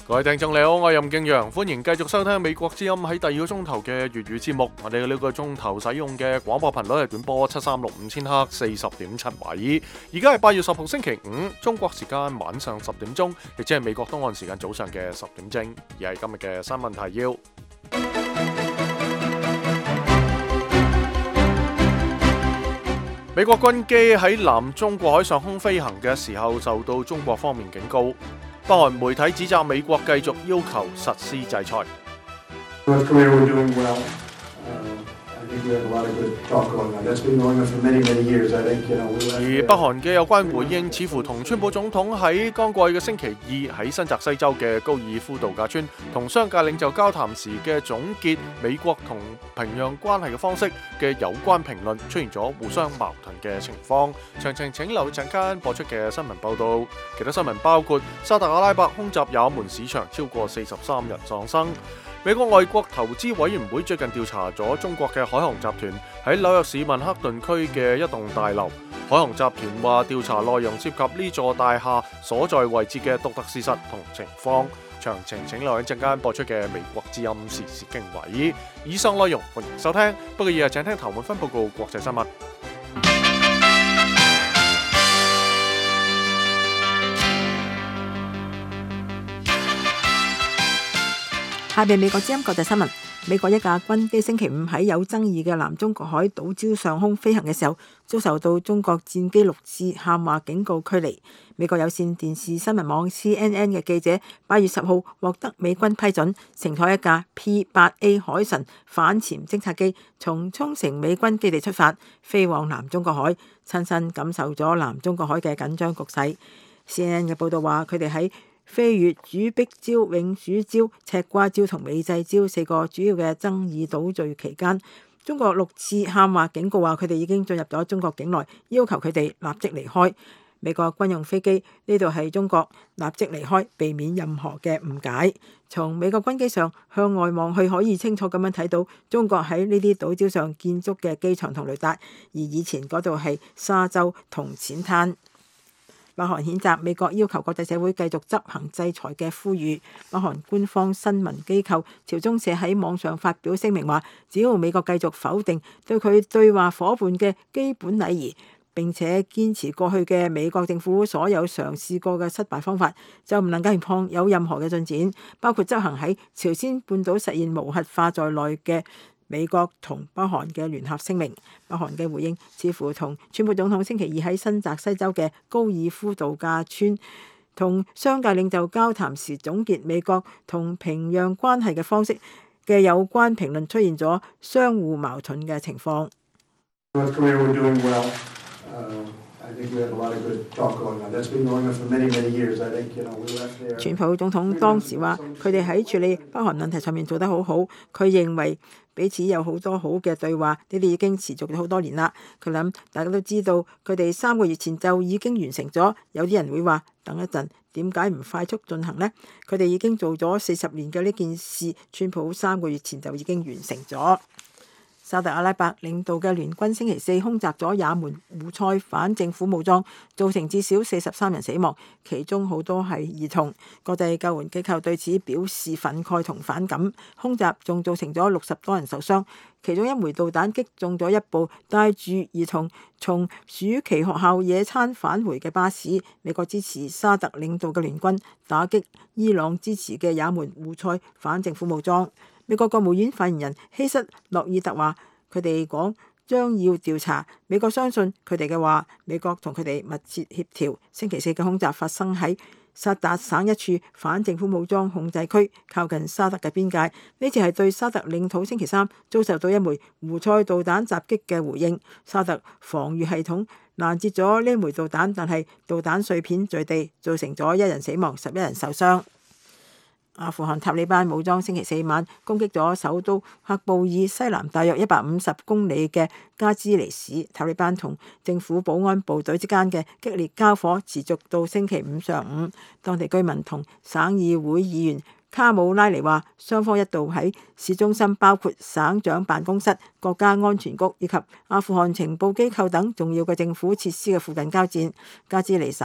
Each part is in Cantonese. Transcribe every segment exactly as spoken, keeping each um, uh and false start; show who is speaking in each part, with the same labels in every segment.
Speaker 1: 各位聽眾你好，我係任敬陽，歡迎繼續收聽美國之音喺第二個鐘頭嘅粵語節目。我哋呢個鐘頭使用嘅廣播頻率係短波七三六五千赫四十點七米。而家係八月十號星期五，中國時間晚上十點鐘，亦即係美國東岸時間早上嘅十點正。而係今日嘅新聞提要。美國軍機喺南中國海上空飛行嘅時候受到中國方面警告。北韓媒體指責美國繼續要求實施制裁。而北韓嘅有關回應似乎同川普總統喺剛過去嘅星期二喺新澤西州嘅高爾夫度假村同商界領袖交談時嘅總結美國同平壤關係嘅方式嘅有關評論出現咗互相矛盾嘅情況。詳情請留意陣間播出嘅新聞報道。其他新聞包括沙特阿拉伯空襲也門市場超過四十三人喪生。美國外國投資委員會最近調查咗中國嘅海航集團喺紐約市曼克頓區嘅一棟大樓。海航集團話調查內容涉及呢座大廈所在位置嘅獨特事實同情況。詳情請留意陣間播出嘅美國之音時事經緯。以上內容歡迎收聽，不過而家請聽頭半分報告國際新聞。
Speaker 2: 下邊美國之音國際新聞。美國一架軍機星期五喺有爭議嘅南中國海島礁上空飛行嘅時候，遭受到中國戰機六次喊話警告驅離。美國有線電視新聞網 C N N 嘅記者八月十號獲得美軍批准，乘坐一架 P 八 A 海神反潛偵察機從沖繩美軍基地出發，飛往南中國海，親身感受咗南中國海嘅緊張局勢。C N N 嘅報道話，佢哋喺飛越主碧礁、永暑礁、赤瓜礁同美濟礁四個主要嘅爭議島嶼期間，中國六次喊話警告話佢哋已經進入咗中國境內，要求佢哋立即離開。美國軍用飛機呢度係中國，立即離開，避免任何嘅誤解。從美國軍機上向外望去，可以清楚咁樣睇到中國喺呢啲島礁上建築嘅機場同雷達，而以前嗰度係沙洲同淺灘。北韓譴責美國要求國際社會繼續執行制裁嘅呼籲。北韓官方新聞機構朝中社喺網上發表聲明話，只要美國繼續否定對佢對話夥伴嘅基本禮儀，並且堅持過去嘅美國政府所有嘗試過嘅失敗方法，就唔能夠抗有任何嘅進展，包括執行喺朝鮮半島實現無核化在內嘅美國同北韓嘅聯合聲明。北韓嘅回應似乎同川普總統星期二喺新澤西州嘅高爾夫度假村同商界領袖交談時總結美國同平壤關係嘅方式嘅有關評論出現咗相互矛盾嘅情況。川普總統當時話，佢哋喺處理北韓問題上面做得好好，佢認為彼此有好多好嘅對話，呢啲已經持續咗好多年啦。佢諗大家都知道，佢哋三個月前就已經完成咗。有啲人會話，等一陣，點解唔快速進行呢？佢哋已經做咗四十年嘅呢件事，川普三個月前就已經完成咗。沙特阿拉伯領導嘅聯軍星期四空襲咗也門胡塞反政府武裝，造成至少四十三人死亡，其中好多係兒童。國際救援機構對此表示憤慨同反感。空襲仲造成咗六十多人受傷，其中一枚導彈擊中咗一部帶住兒童從暑期學校野餐返回嘅巴士。美國支持沙特領導嘅聯軍打擊伊朗支持嘅也門胡塞反政府武裝。美國國務院發言人希瑟洛爾特話，佢哋講將要調查。美國相信佢哋嘅話，美國同佢哋密切協調。星期四嘅空襲發生喺薩達省一處反政府武裝控制區，靠近沙特嘅邊界。呢次係對沙特領土星期三遭受到一枚胡塞導彈襲擊嘅回應。沙特防禦系統攔截咗呢枚導彈，但係導彈碎片墜地，造成咗一人死亡，十一人受傷。阿富汗塔利班武裝星期四晚攻擊咗首都喀布爾西南大約一百五十公里嘅加茲尼市。塔利班同政府保安部隊之間嘅激烈交火持續到星期五上午。當地居民同省議會議員卡姆拉尼話，雙方一度喺市中心，包括省長辦公室、國家安全局以及阿富汗情報機構等重要嘅政府設施嘅附近交戰。加茲尼省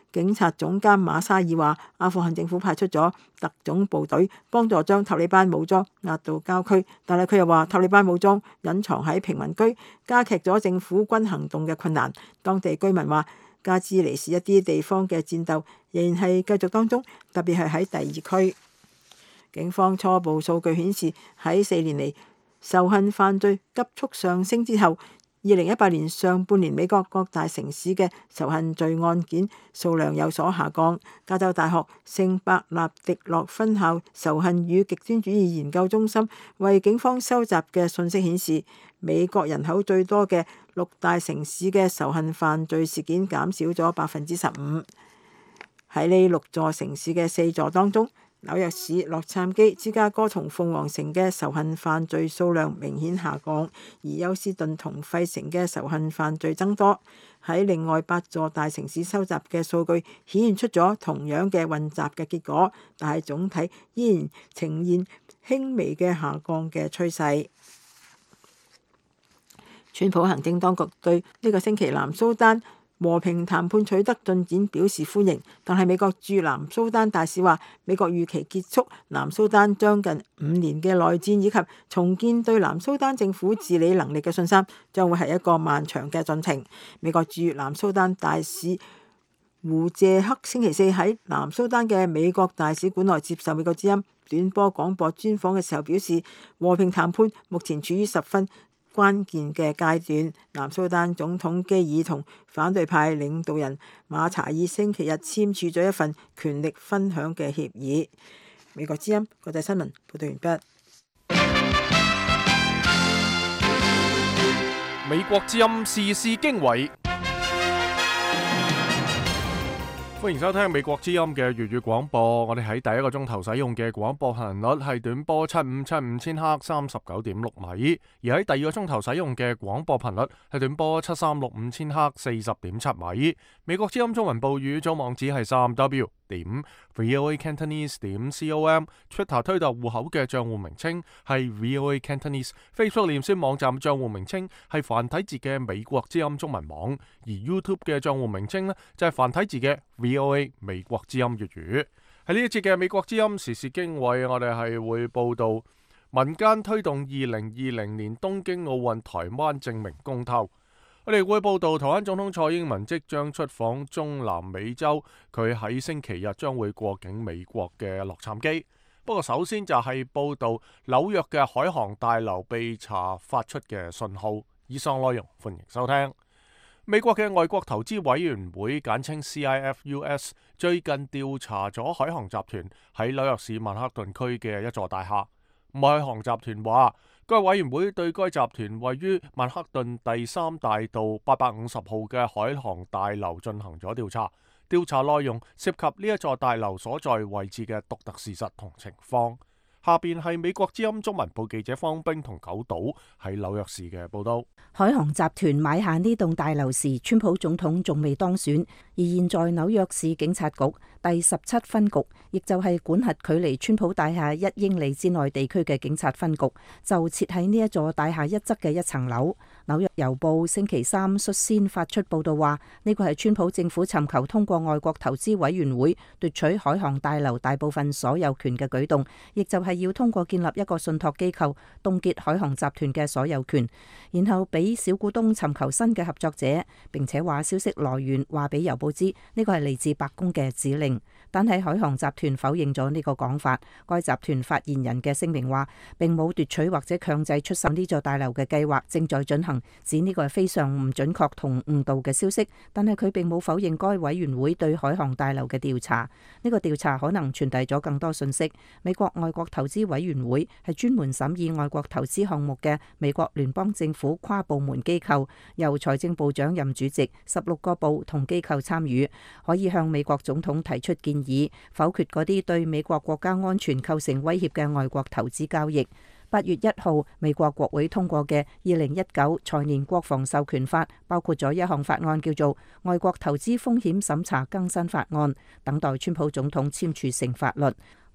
Speaker 2: 警察總監馬沙爾話，阿富汗政府派出咗特種部隊幫助將塔利班武裝壓到郊區，但係佢又話塔利班武裝隱藏喺平民區，加劇咗政府軍行動嘅困難。當地居民話，加茲尼市一啲地方嘅戰鬥仍然係繼續當中，特別係喺第二區。警方初步數據顯示，喺四年嚟仇恨犯罪急速上升之後，二零一八年上半年美國各大城市嘅仇恨罪案件數量有所下降。加州大學聖伯納迪諾分校仇恨與極端主義研究中心為警方收集嘅信息顯示，美國人口最多嘅六大城市嘅仇恨犯罪事件減少咗百分之十五。喺呢六座城市嘅四座當中，紐約市、洛杉磯、芝加哥同鳳凰城嘅仇恨犯罪數量明顯下降，而休斯頓同費城嘅仇恨犯罪增多。喺另外八座大城市收集嘅數據顯現出咗同樣嘅混雜嘅結果，但係總體依然呈現輕微嘅下降嘅趨勢。川普行政當局對呢個星期南蘇丹和平談判取得進展表示歡迎，但係美國駐南蘇丹大使話，美國預期結束南蘇丹將近五年嘅內戰以及重建對南蘇丹政府治理能力嘅信心，將會係一個漫長嘅進程。美國駐南蘇丹大使胡謝克星期四喺南蘇丹嘅美國大使館內接受美國之音短波廣播專訪嘅時候表示，和平談判目前處於十分關鍵嘅階段。南蘇丹總統基爾同反對派領導人馬查爾星期日簽署咗一份權力分享嘅協議。美國之音國際新聞報道完畢。
Speaker 1: 美國之音時事經緯。歡迎收聽美國之音嘅粵語廣播。我哋喺第一個鐘頭使用嘅廣播頻率係短波七五七五千赫三十九點六米，而喺第二個鐘頭使用嘅廣播頻率係短波七三六五千赫四十點七米。美國之音中文報語組網址係三 w 點 voa cantonese 點 com，Twitter 推特戶口嘅賬戶名稱係 voa cantonese，Facebook 臉書網站賬戶名稱係繁體字嘅美國之音中文網，而 YouTube 嘅賬戶名稱呢就係繁體字嘅 voa 美國之音粵語。喺呢一節嘅美國之音時事經緯，我哋係會報道民間推動二零二零年東京奧運台灣證明公投。我哋會報道台灣總統蔡英文即將出訪中南美洲，佢喺星期日將會過境美國嘅洛杉磯。不過首先就係報道紐約嘅海航大樓被查發出嘅信號。以上內容歡迎收聽。美國嘅外國投資委員會簡稱 C I F U S 最近調查咗海航集團喺紐約市曼克頓區嘅一座大廈。海航集團話，該委員會對該集團位於曼克頓第三大道八百五十號嘅海航大樓進行咗調查，調查內容涉及呢一座大樓所在位置嘅獨特事實同情況。下邊係美國之音中文部記者方冰同九島喺紐約市嘅報道。
Speaker 3: 海航集團買下呢棟大樓時，川普總統仲未當選，而現在紐約市警察局第十七分局，亦就係管轄距離川普大廈一英里之內地區嘅警察分局，就設喺呢一座大廈一側嘅一層樓。紐約郵報星期三率先發出報道話，呢個係川普政府尋求通過外國投資委員會奪取海航大樓大部分所有權嘅舉動，亦就係要通過建立一個信託機構凍結海航集團嘅所有權，然後俾小股東尋求新嘅合作者，並且話消息來源話俾郵報知呢個係嚟自白宮嘅指令。但係海航集團否認咗呢個講法。該集團發言人嘅聲明話，並冇奪取或者強制出售呢座大樓嘅計劃正在進行，指呢個係非常唔準確同誤導嘅消息。但係佢並冇否認該委員會對海航大樓嘅調查。呢個調查可能傳遞咗更多信息。美國外國投資委員會係專門審議外國投資項目嘅美國聯邦政府跨部門機構，由財政部長任主席，十六個部同機構參與，可以向美國總統提出建議，否決嗰啲對美國國家安全構成威脅嘅外國投資交易。八月一號，美國國會通過嘅二零一九財年國防授權法，包括咗一項法案叫做《外國投資風險審查更新法案》，等待川普總統簽署成法律。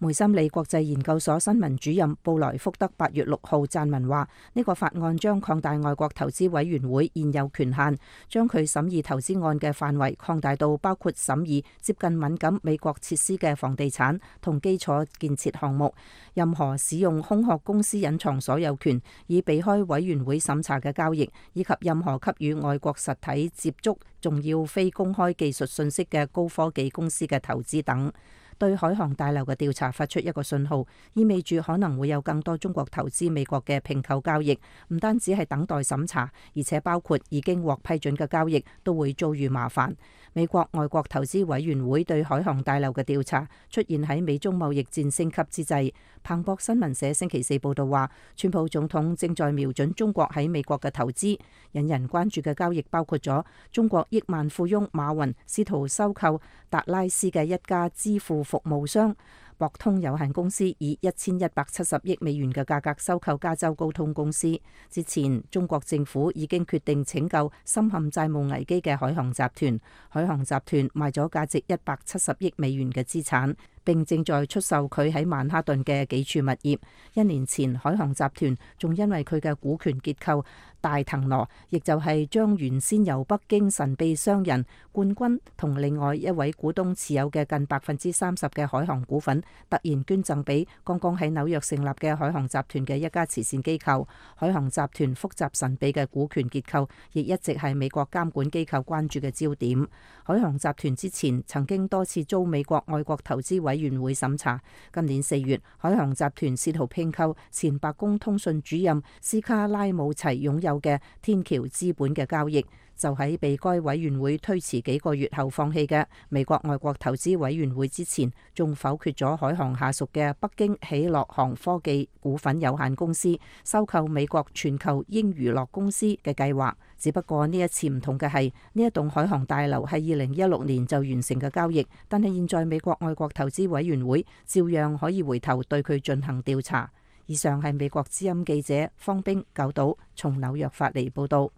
Speaker 3: 梅森里國際研究所新聞主任布萊福德八月六號撰文話：呢個法案將擴大外國投資委員會現有權限，將佢審議投資案嘅範圍擴大到包括審議接近敏感美國設施嘅房地產同基礎建設項目，任何使用空殼公司隱藏所有權以避開委員會審查嘅交易，以及任何給予外國實體接觸重要非公開技術信息嘅高科技公司嘅投資等。對海航大樓嘅調查發出一個信號，意味住可能會有更多中國投資美國嘅併購交易，唔單止係等待審查，而且包括已經獲批准嘅交易都會遭遇麻煩。美國外國投資委員會對海航大樓嘅調查出現喺美中貿易戰升級之際。彭博新聞社星期四報道話，川普總統正在瞄準中國喺美國嘅投資，引人關注嘅交易包括咗中國億萬富翁馬雲試圖收購達拉斯嘅一家支付服務商博通有限公司，以一千一百七十億美元嘅價格收購加州高通公司。之前，中國政府已經決定拯救深陷債務危機嘅海航集團。海航集團賣咗價值一百七十億美元嘅資產，並正在出售佢喺曼哈頓嘅幾處物業。一年前，海航集團仲因為佢嘅股權結構大騰挪，亦就係將原先由北京神秘商人冠軍同另外一位股東持有嘅近百分之三十嘅海航股份，突然捐贈俾剛剛喺紐約成立嘅海航集團嘅一家慈善機構。海航集團複雜神秘嘅股權結構，亦一直係美國監管機構關注嘅焦點。海航集團之前曾經多次遭美國外國投資委員會審查。今年四月，海航集團試圖併購前白宮通訊主任斯卡拉姆齊擁有嘅天橋資本嘅交易，就喺被該委員會推遲幾個月後放棄嘅。美國外國投資委員會之前仲否決咗海航下屬嘅北京喜樂航科技股份有限公司收購美國全球英娛樂公司嘅計劃。只不過呢一次唔同嘅係，呢一棟海航大樓係二零一六年就完成嘅交易，但係現在美國外國投資委員會照樣可以回頭對佢進行調查。以上係美國之音記者方冰九島從紐約發嚟報道。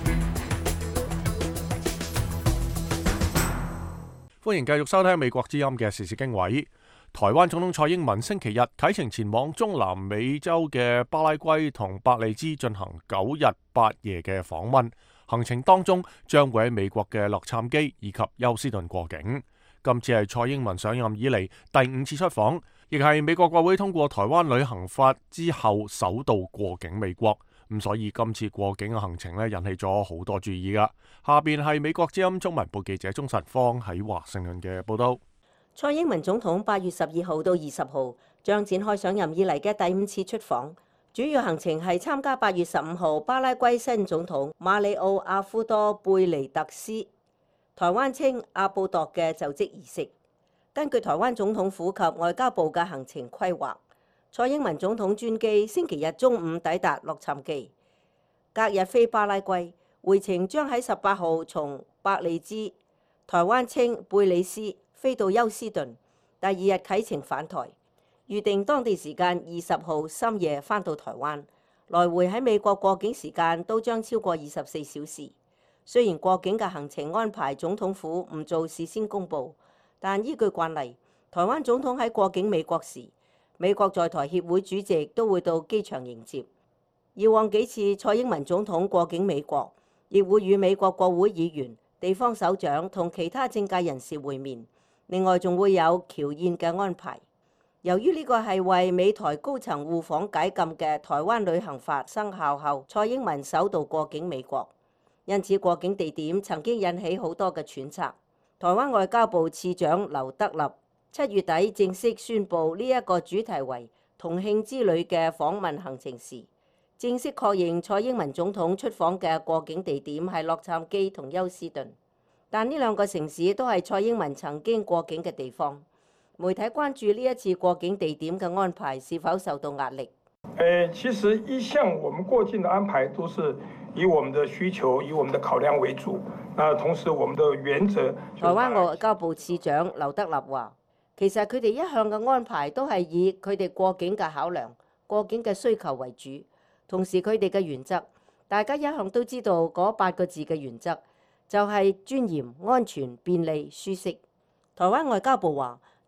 Speaker 1: 歡迎繼續收聽美國之音嘅時事經緯。台灣總統蔡英文星期日啟程前往中南美洲嘅巴拉圭同伯利茲進行九日八夜嘅訪問，行程當中將會喺美國嘅洛杉磯以及休斯頓過境。今次係蔡英文上任以嚟第五次出訪，亦係美國國會通過台灣旅行法之後首度過境美國。咁所以今次過境嘅行程咧，引起咗好多注意噶。下邊係美國之音中文部記者鍾實芳喺華盛頓嘅報道。
Speaker 4: 蔡英文總統八月十二號到二十號將展開上任以嚟嘅第五次出訪，主要行程係參加八月十五號巴拉圭新總統馬里奧阿夫多貝尼特斯，台灣稱阿布多嘅就職儀式。根據台灣總統府及外交部嘅行程規劃，蔡英文總統專機星期日中午抵達洛杉磯，隔日飛巴拉圭，回程將喺十八號從伯利茲（台灣稱貝里斯）飛到休斯頓，第二日啟程返台，預定當地時間二十號深夜返到台灣，來回喺美國過境時間都將超過二十四小時。雖然過境嘅行程安排總統府唔做事先公佈，但依據慣例，台灣總統喺過境美國時，美國在台協會主席都會到機場迎接。以往幾次蔡英文總統過境美國，亦會與美國國會議員、地方首長同其他政界人士會面。另外仲會有僑宴嘅安排。由於呢個係為美台高層互訪解禁嘅台灣旅行法生效後，蔡英文首度過境美國，因此過境地點曾經引起好多嘅揣測。台灣外交部次長劉德立七月底正式宣布呢一個主題為同慶之旅嘅訪問行程時，正式確認蔡英文總統出訪嘅過境地點係洛杉磯同休斯頓。但呢兩個城市都係蔡英文曾經過境嘅地方，媒體關注呢一次過境地點嘅安排是否受到壓力？
Speaker 5: 誒，其實一向我們過境的安排都是以我們的需求、以我們的考量為主。那同時我們的原則，
Speaker 4: 台灣外交部次長劉德立話，其實佢哋一向嘅安排都係以佢哋過境嘅考量、過境嘅需求為主，同時佢哋嘅原則，大家一向都知道嗰八個字嘅原則。就係尊嚴、安全、便利、舒適。台灣外交部話，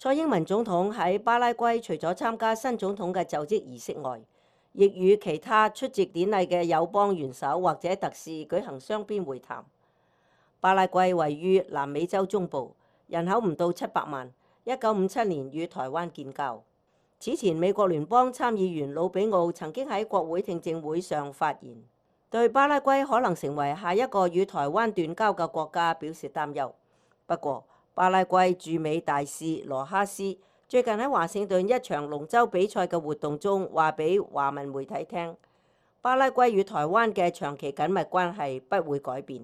Speaker 4: 蔡英文總統喺巴拉圭除咗參加新總統嘅就職儀式外，亦與其他出席典禮嘅友邦元首或者特使舉行雙邊會談。巴拉圭位於南美洲中部，人口唔到七百萬，一九五七年與台灣建交。此前，美國聯邦參議員魯比奧曾經喺國會聽證會上發言，對巴拉圭可能成為下一個與台灣斷交嘅國家表示擔憂。不過，巴拉圭駐美大使羅哈斯最近喺華盛頓一場龍舟比賽嘅活動中話俾華文媒體聽，巴拉圭與台灣嘅長期緊密關係不會改變。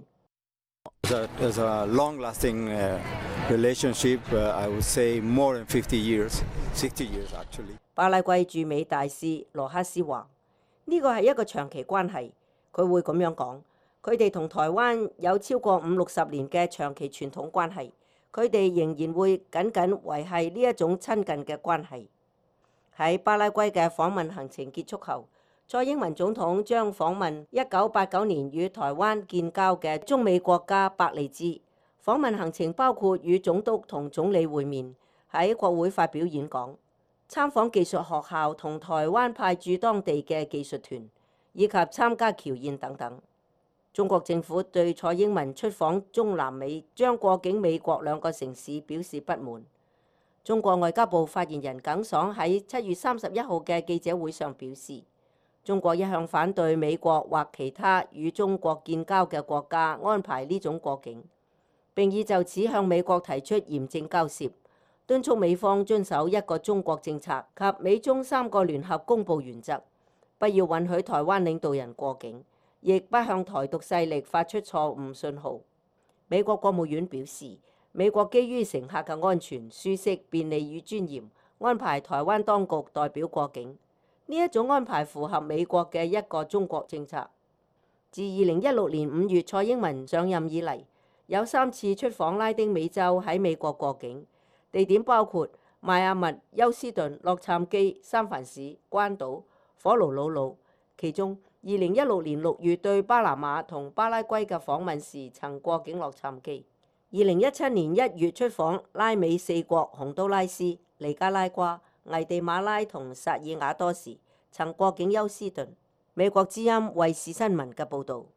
Speaker 6: There's a long-lasting relationship. I would say more than fifty years, sixty years actually.
Speaker 4: 巴拉圭駐美大使羅哈斯話：呢個係一個長期關係。佢會咁樣講，佢哋同台灣有超過五六十年嘅長期傳統關係。佢哋仍然會緊緊維繫呢一種親近嘅關係。喺巴拉圭嘅訪問行程結束後，蔡英文總統將訪問一九八九年與台灣建交嘅中美國家伯利茲。訪問行程包括與總督同總理會面，喺國會發表演講，參訪技術學校同台灣派駐當地嘅技術團，以及參加僑宴等等。中國政府對蔡英文出訪中南美將過境美國兩個城市表示不滿。中國外交部發言人耿爽喺七月三十一號嘅記者會上表示，中國一向反對美國或其他與中國建交嘅國家安排呢種過境，並已就此向美國提出嚴正交涉，敦促美方遵守一個中國政策及美中三個聯合公佈原則，不要允許台灣領導人過境，亦不向台獨勢力發出錯誤信號。美國國務院表示，美國基於乘客嘅安全、舒適、便利與尊嚴，安排台灣當局代表過境。呢一種安排符合美國嘅一個中國政策。自二零一六年五月蔡英文上任以嚟，有三次出訪拉丁美洲喺美國過境，地點包括邁阿密、休斯頓、洛杉磯、三藩市、關島、火爐魯魯。其中，二零一六年六月對巴拿馬同巴拉圭嘅訪問時，曾過境洛杉磯；二零一七年一月出訪拉美四國洪都拉斯、尼加拉瓜、危地馬拉同薩爾瓦多時，曾過境休斯頓。美國之音衛視新聞嘅報導。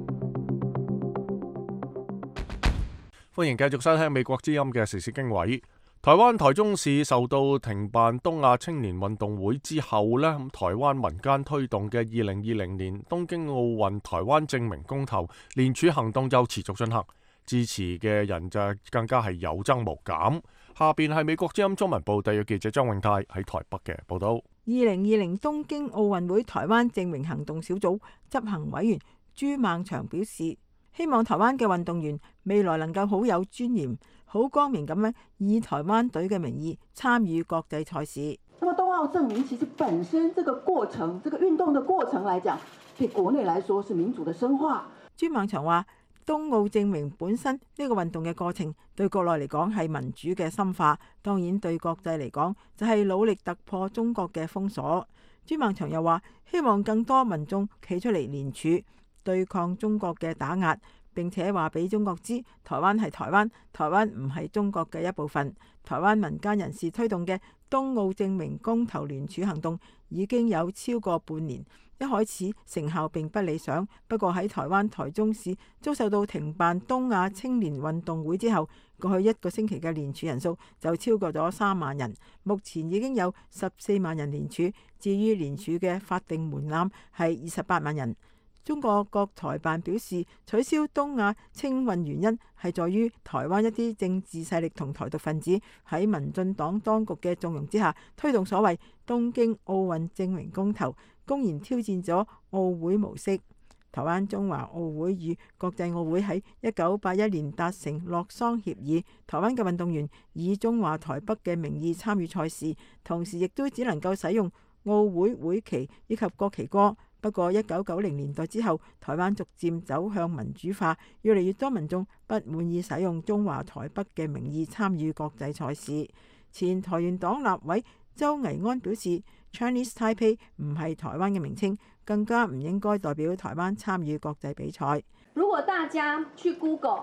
Speaker 1: 歡迎繼續收聽美國之音嘅時事經緯。台灣台中市受到停辦東亞青年運動會之後呢，咁台灣民間推動嘅二零二零年東京奧運台灣正名公投聯署行動又持續進行，支持嘅人就更加係有增無減。下邊係美國之音中文部特約記者張永泰喺台北嘅報道。
Speaker 2: 二零二零東京奧運會台灣正名行動小組執行委員朱孟祥表示，希望台灣嘅運動員未來能夠好有尊嚴、好光明咁樣以台灣隊嘅名義參與國際賽事。
Speaker 7: 那麼冬奧正名其實本身這個過程，這個運動的過程來講，對國內來說是民主的深化。
Speaker 2: 朱孟祥話，東奧正名本身呢個運動嘅過程，對國內嚟講係民主嘅深化，當然對國際嚟講就係努力突破中國嘅封鎖。朱孟祥又話，希望更多民眾企出嚟聯署，對抗中國嘅打壓，並且話俾中國知，台灣係台灣，台灣唔係中國嘅一部分。台灣民間人士推動嘅東奧正名公投聯署行動已經有超過半年，一開始成效並不理想。不過喺台灣台中市遭受到停辦東亞青年運動會之後，過去一個星期嘅聯署人數就超過咗三萬人，目前已經有十四萬人聯署。至於聯署嘅法定門檻係二十八萬人。中國國台辦表示，取消東亞青運原因係在於台灣一啲政治勢力同台獨分子喺民進黨當局嘅縱容之下，推動所謂東京奧運正名公投，公然挑戰咗奧會模式。台灣中華奧會與國際奧會喺一九八一年達成洛桑協議，台灣嘅運動員以中華台北嘅名義參與賽事，同時亦都只能夠使用奧會會旗以及國旗歌。不過一九九零年代之後，台灣逐漸走向民主化，越嚟越多民眾不滿意使用中華台北嘅名義參與國際賽事。前台員黨立委周巍安表示， Chinese Taipei 唔係台灣嘅名稱，更加唔應該代表台灣參與國際比賽。
Speaker 8: 如果大家去 Google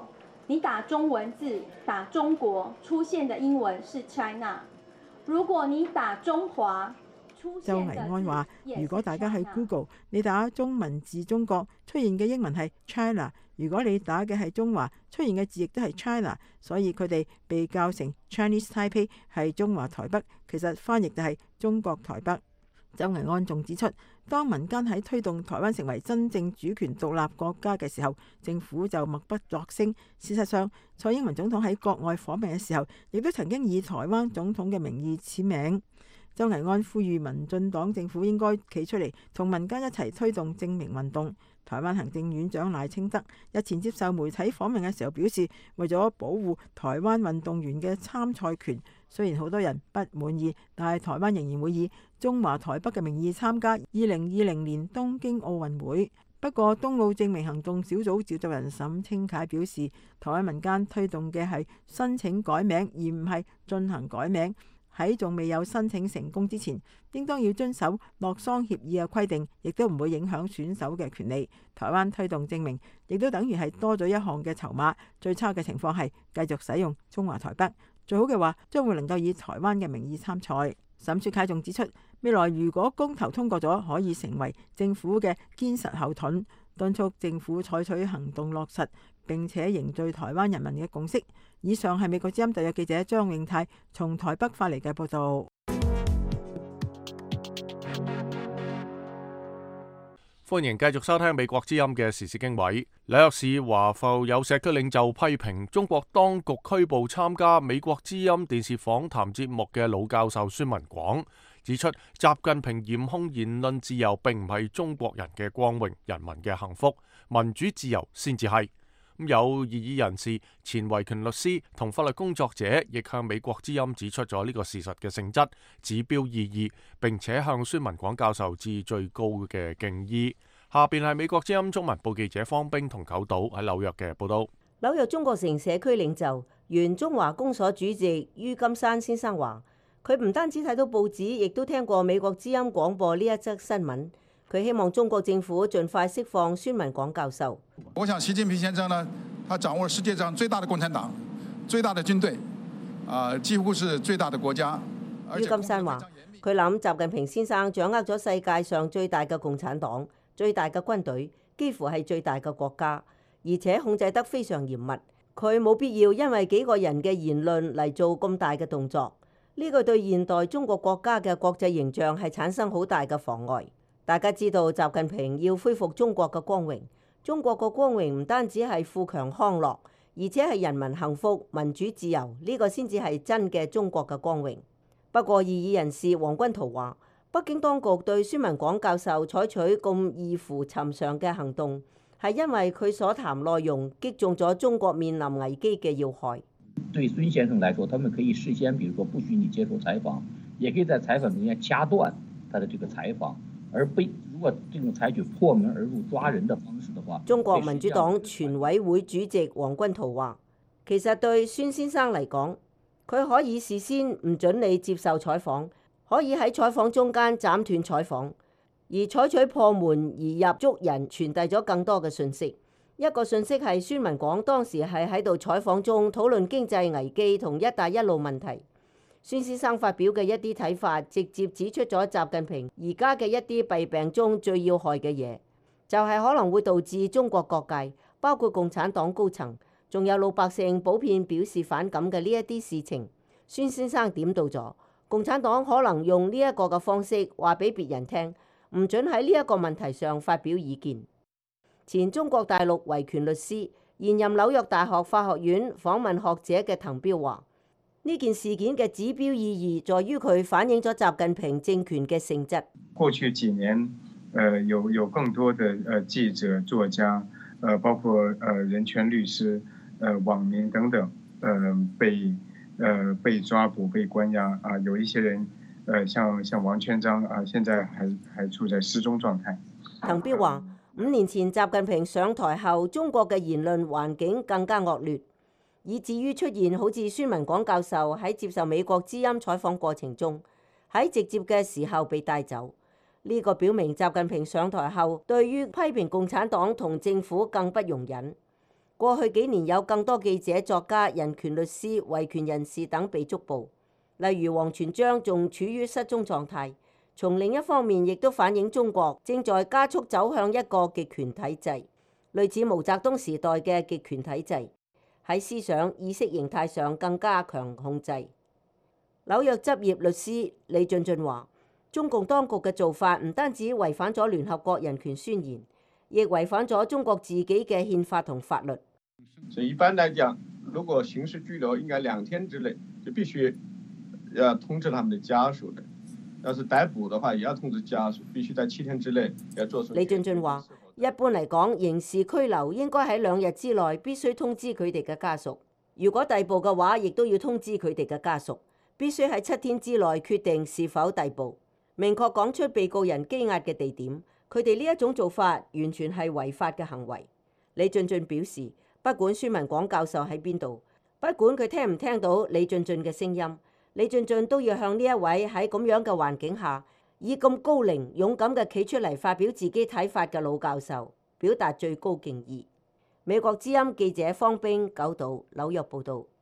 Speaker 8: 你打中文字，打中國出現的英文是 China。如果你打中華，
Speaker 2: 周危安話：如果大家喺 Google， 你打中文字中國，出現嘅英文係 China；如果你打嘅係中華，出現嘅字亦都係 China。所以佢哋被教成 Chinese Taipei 係中華台北，其實翻譯就係中國台北。周危安仲指出，當民間喺推動台灣成為真正主權獨立國家嘅時候，政府就默不作聲。事實上，蔡英文總統喺國外訪問嘅時候，亦都曾經以台灣總統嘅名義簽名。周危安呼籲民進黨政府應該企出嚟，同民間一齊推動正名運動。台灣行政院長賴清德日前接受媒體訪問嘅時候表示，為咗保護台灣運動員嘅參賽權，雖然好多人不滿意，但係台灣仍然會以中華台北嘅名義參加二零二零年東京奧運會。不過，東奧正名行動小組召集人沈清楷表示，台灣民間推動嘅係申請改名，而唔係進行改名。喺仲未有申請成功之前，應當要遵守洛桑協議嘅規定，亦都唔會影響選手嘅權利。台灣推動正名，亦都等於係多咗一項嘅籌碼。最差嘅情況係繼續使用中華台北，最好嘅話將會能夠以台灣嘅名義參賽。沈雪楷仲指出，未來如果公投通過咗，可以成為政府嘅堅實後盾，敦促政府採取行動落實，並且凝聚台灣人民嘅共識。以上係美國之音特約記者張永泰從台北發嚟嘅報道。
Speaker 1: 歡迎繼續收聽美國之音嘅時事經緯。紐約市華埠有社區領袖批評中國當局拘捕參加美國之音電視訪談節目嘅老教授孫文廣，指出習近平嚴控言論自由並唔係中國人嘅光榮，人民嘅幸福，民主自由先至係。有異議人士、前維權律師同法律工作者亦向美國之音指出咗呢個事實嘅性質、指標意義，並且向孫文廣教授致最高嘅敬意。下邊係美國之音中文部記者方冰同九島喺紐約嘅報道。
Speaker 4: 紐約中國城社區領袖、原中華公所主席于金山先生話：佢唔單止睇到報紙，亦都聽過美國之音廣播呢一則新聞。佢希望中國政府盡快釋放孫文廣教授。
Speaker 9: 我想習近平先生呢，他掌握世界上最大的共產黨、最大的軍隊，啊，幾乎是最大的國家。
Speaker 4: 于金山話：佢諗習近平先生掌握咗世界上最大嘅共產黨、最大嘅軍隊，幾乎係最大嘅國家，而且控制得非常嚴密。佢冇必要因為幾個人嘅言論嚟做咁大嘅動作。呢個對現代中國國家嘅國際形象係產生好大嘅妨礙。大家知道習近平要恢復中國嘅光榮，中國嘅光榮唔單止係富強康樂，而且係人民幸福、民主自由，呢個先至係真嘅中國嘅光榮。不過異議人士黃君濤話，北京當局對孫文廣教授採取咁異乎尋常嘅行動，係因為佢所談內容擊中咗中國面臨危機嘅要害。
Speaker 10: 對孫先生來說，他們可以事先，比如說不許你接受採訪，也可以在採訪中間掐斷他的這個採訪。而被如果這種採取破門而入抓人的方式的話，
Speaker 4: 中國民主黨全委會主席黃君濤話，其實對孫先生嚟講，佢可以事先唔准你接受採訪，可以喺採訪中間斬斷採訪，而採取破門而入捉人，傳遞咗更多嘅信息。一個信息係孫文廣當時係喺度採訪中討論經濟危機同一帶一路問題。孫先生發表嘅一啲睇法，直接指出咗習近平而家嘅一啲弊病中最要害嘅嘢，就係可能會導致中國各界，包括共產黨高層，仲有老百姓普遍表示反感嘅呢一啲事情。孫先生點到咗，共產黨可能用呢一個嘅方式話俾別人聽，唔准喺呢一個問題上發表意見。前中國大陸維權律師、現任紐約大學法學院訪問學者嘅滕彪話：呢件事件嘅指標意義在於佢反映咗習近平政權嘅性質。
Speaker 11: 過去幾年，呃，有有更多的呃記者、作家，呃，包括呃人權律師、呃網民等等，呃被呃被抓捕、被關押啊，有一些人，呃，像像王全璋啊，現在還還處在失蹤狀態。
Speaker 4: 滕彪話：五年前習近平上台後，中國嘅言論環境更加惡劣，以至於出現好似孫文廣教授喺接受美國之音採訪過程中，喺直接嘅時候被帶走。呢個表明習近平上台後，對於批評共產黨同政府更不容忍。 過去幾年有更多記者、作家、人權律師、維權人士等被捉捕，例如王全璋仲處於失蹤狀態。從另一方面，亦都反映中國正在加速走向一個極權體制，類似毛澤東時代嘅極權體制，喺思想意識形態上更加強控制。紐約執業律師李俊俊話：中共當局嘅做法唔單止違反咗聯合國人權宣言，亦違反咗中國自己嘅憲法同法律。
Speaker 12: 所以一般來講，如果刑事拘留，應該兩天之內就必須要通知他們的家屬的。要是逮捕的話，也要通知家屬，必須在七天之內要做出。
Speaker 4: 李俊俊話：一般嚟講，刑事拘留應該喺兩日之內必須通知佢哋嘅家屬。如果逮捕嘅話，亦都要通知佢哋嘅家屬，必須喺七天之內決定是否逮捕，明確講出被告人羈押嘅地點。佢哋呢一種做法完全係違法嘅行為。李俊俊表示，不管孫文廣教授喺邊度，不管佢聽唔聽到李俊俊嘅聲音，李俊俊都要向呢一位喺咁樣嘅環境下，以咁高齡勇敢嘅企出嚟發表自己睇法嘅老教授，表達最高敬意。美國之音記者方冰九島紐約報導。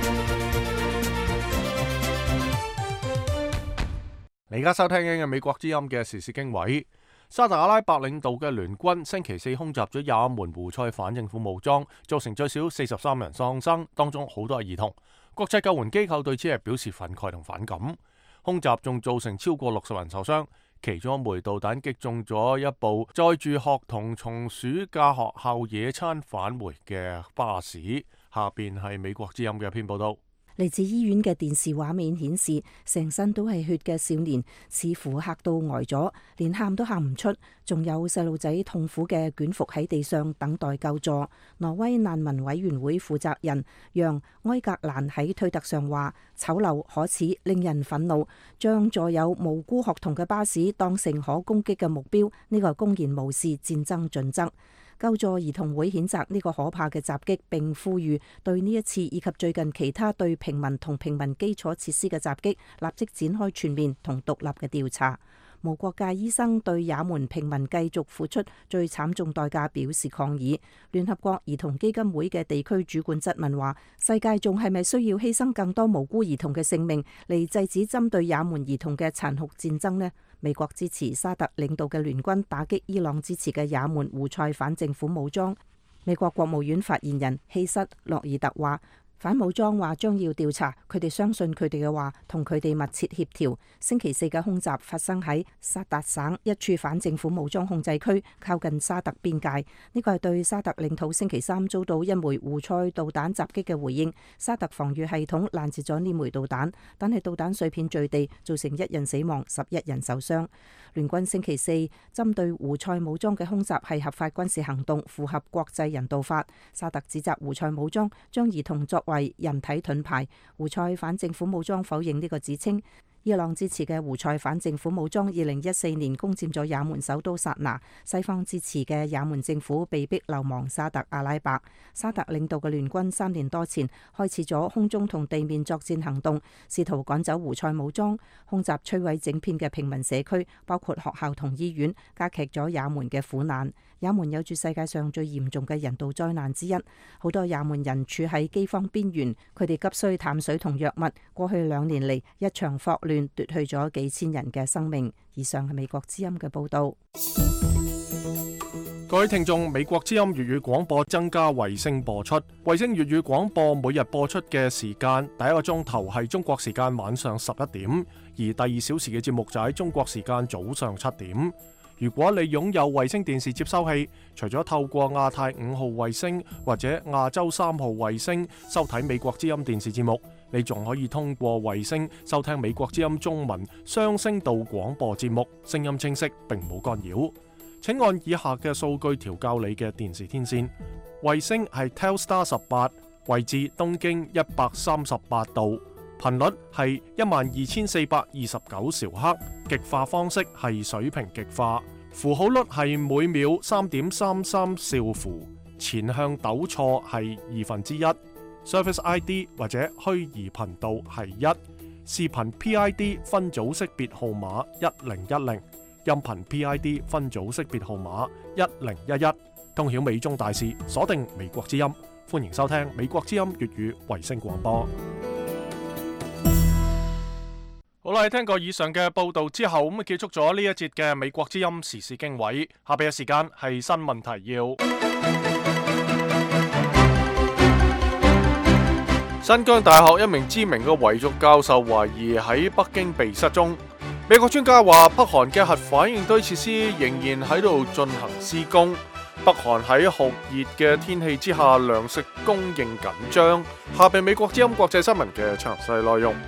Speaker 1: 你而家收聽緊嘅美國之音嘅時事經緯。沙特阿拉伯領導嘅聯軍星期四空襲咗也門胡塞反政府武裝，造成最少四十三人喪生，當中好多係兒童。國際救援機構對此係表示憤慨同反感。空襲仲造成超過六十人受傷，其中一枚導彈擊中咗一部載住學童從暑假學校野餐返回嘅巴士。下邊係美國之音嘅一篇報道。
Speaker 3: 嚟自醫院嘅電視畫面顯示，成身都係血嘅少年似乎嚇到呆咗，連喊都喊唔出，仲有細路仔痛苦嘅捲伏喺地上等待救助。挪威難民委員會負責人讓埃格蘭喺推特上話：醜陋可恥，令人憤怒，將載有無辜學童嘅巴士當成可攻擊嘅目標，呢個公然無視戰爭準則。救助兒童會譴責呢個可怕嘅襲擊，並呼籲對呢一次以及最近其他對平民同平民基礎設施嘅襲擊立即展開全面同獨立嘅調查。無國界醫生對也門平民繼續付出最慘重代價表示抗議。聯合國兒童基金會嘅地區主管質問話：世界仲係咪需要犧牲更多無辜兒童嘅性命嚟制止針對也門兒童嘅殘酷戰爭呢？美國支持沙特領導嘅聯軍打擊伊朗支持嘅也門胡塞反政府武裝。美國國務院發言人希瑟洛爾特話：反武裝話將要調查，佢哋相信佢哋嘅話，同佢哋密切協調。星期四嘅空襲發生喺薩達省一處反政府武裝控制區，靠近沙特邊界。呢個係對沙特領土星期三遭到一枚胡塞導彈襲擊嘅回應。沙特防禦系統攔截咗呢枚導彈，但係導彈碎片墜地，造成一人死亡，十一人受傷。聯軍星期四針對胡塞武裝嘅空襲係合法軍事行動，符合國際人道法。沙特指責胡塞武裝將兒童作為人體盾牌，胡塞反政府武裝否認呢個指稱。伊朗支持嘅胡塞反政府武裝二零一四年攻佔咗也門首都薩那，西方支持嘅也門政府被逼流亡沙特阿拉伯。沙特領導嘅聯軍三年多前開始咗空中同地面作戰行動，試圖趕走胡塞武裝，空襲摧毀整片嘅平民社區，包括學校同醫院，加劇咗也門嘅苦難。也門有住世界上最嚴重嘅人道災難之一，好多也門人處喺饑荒邊緣，佢哋急需淡水同藥物。過去兩年嚟，一場霍亂奪去咗幾千人嘅生命。以上係美國之音嘅報道。
Speaker 1: 各位聽眾，美國之音粵語廣播增加衛星播出，衛星粵語廣播每日播出嘅時間，第一個鐘頭係中國時間晚上十一點，而第二小時嘅節目就喺中國時間早上七點。如果你擁有衛星電視接收器，除咗透過亞太五號衛星或者亞洲三號衛星收睇美國之音電視節目，你仲可以通過衛星收聽美國之音中文雙聲道廣播節目，聲音清晰並冇干擾。請按以下嘅數據調校你嘅電視天線。衛星係 Telstar 十八，位置東經一百三十八度，頻率係一萬二千四百二十九兆赫，極化方式係水平極化，符號率係每秒三點三三兆符，前向抖錯係二分之一，Service I D 或者虛擬頻道係一，視頻 P I D 分組識別號碼一零一零，音頻 P I D 分組識別號碼一零一一， 通曉美中大事，鎖定美國之音。歡迎收聽美國之音粵語衛星廣播。好啦，聽過以上嘅報道之後，咁啊結束咗呢一節嘅美國之音時事經緯。下邊嘅時間係新聞提要。新疆大學一名知名嘅維族教授懷疑喺北京被失蹤。美國專家話，北韓嘅核反應堆設施仍然喺度進行施工。北韓喺酷熱嘅天氣之下，糧食供應緊張。下邊美國之音國際新聞嘅詳細內容。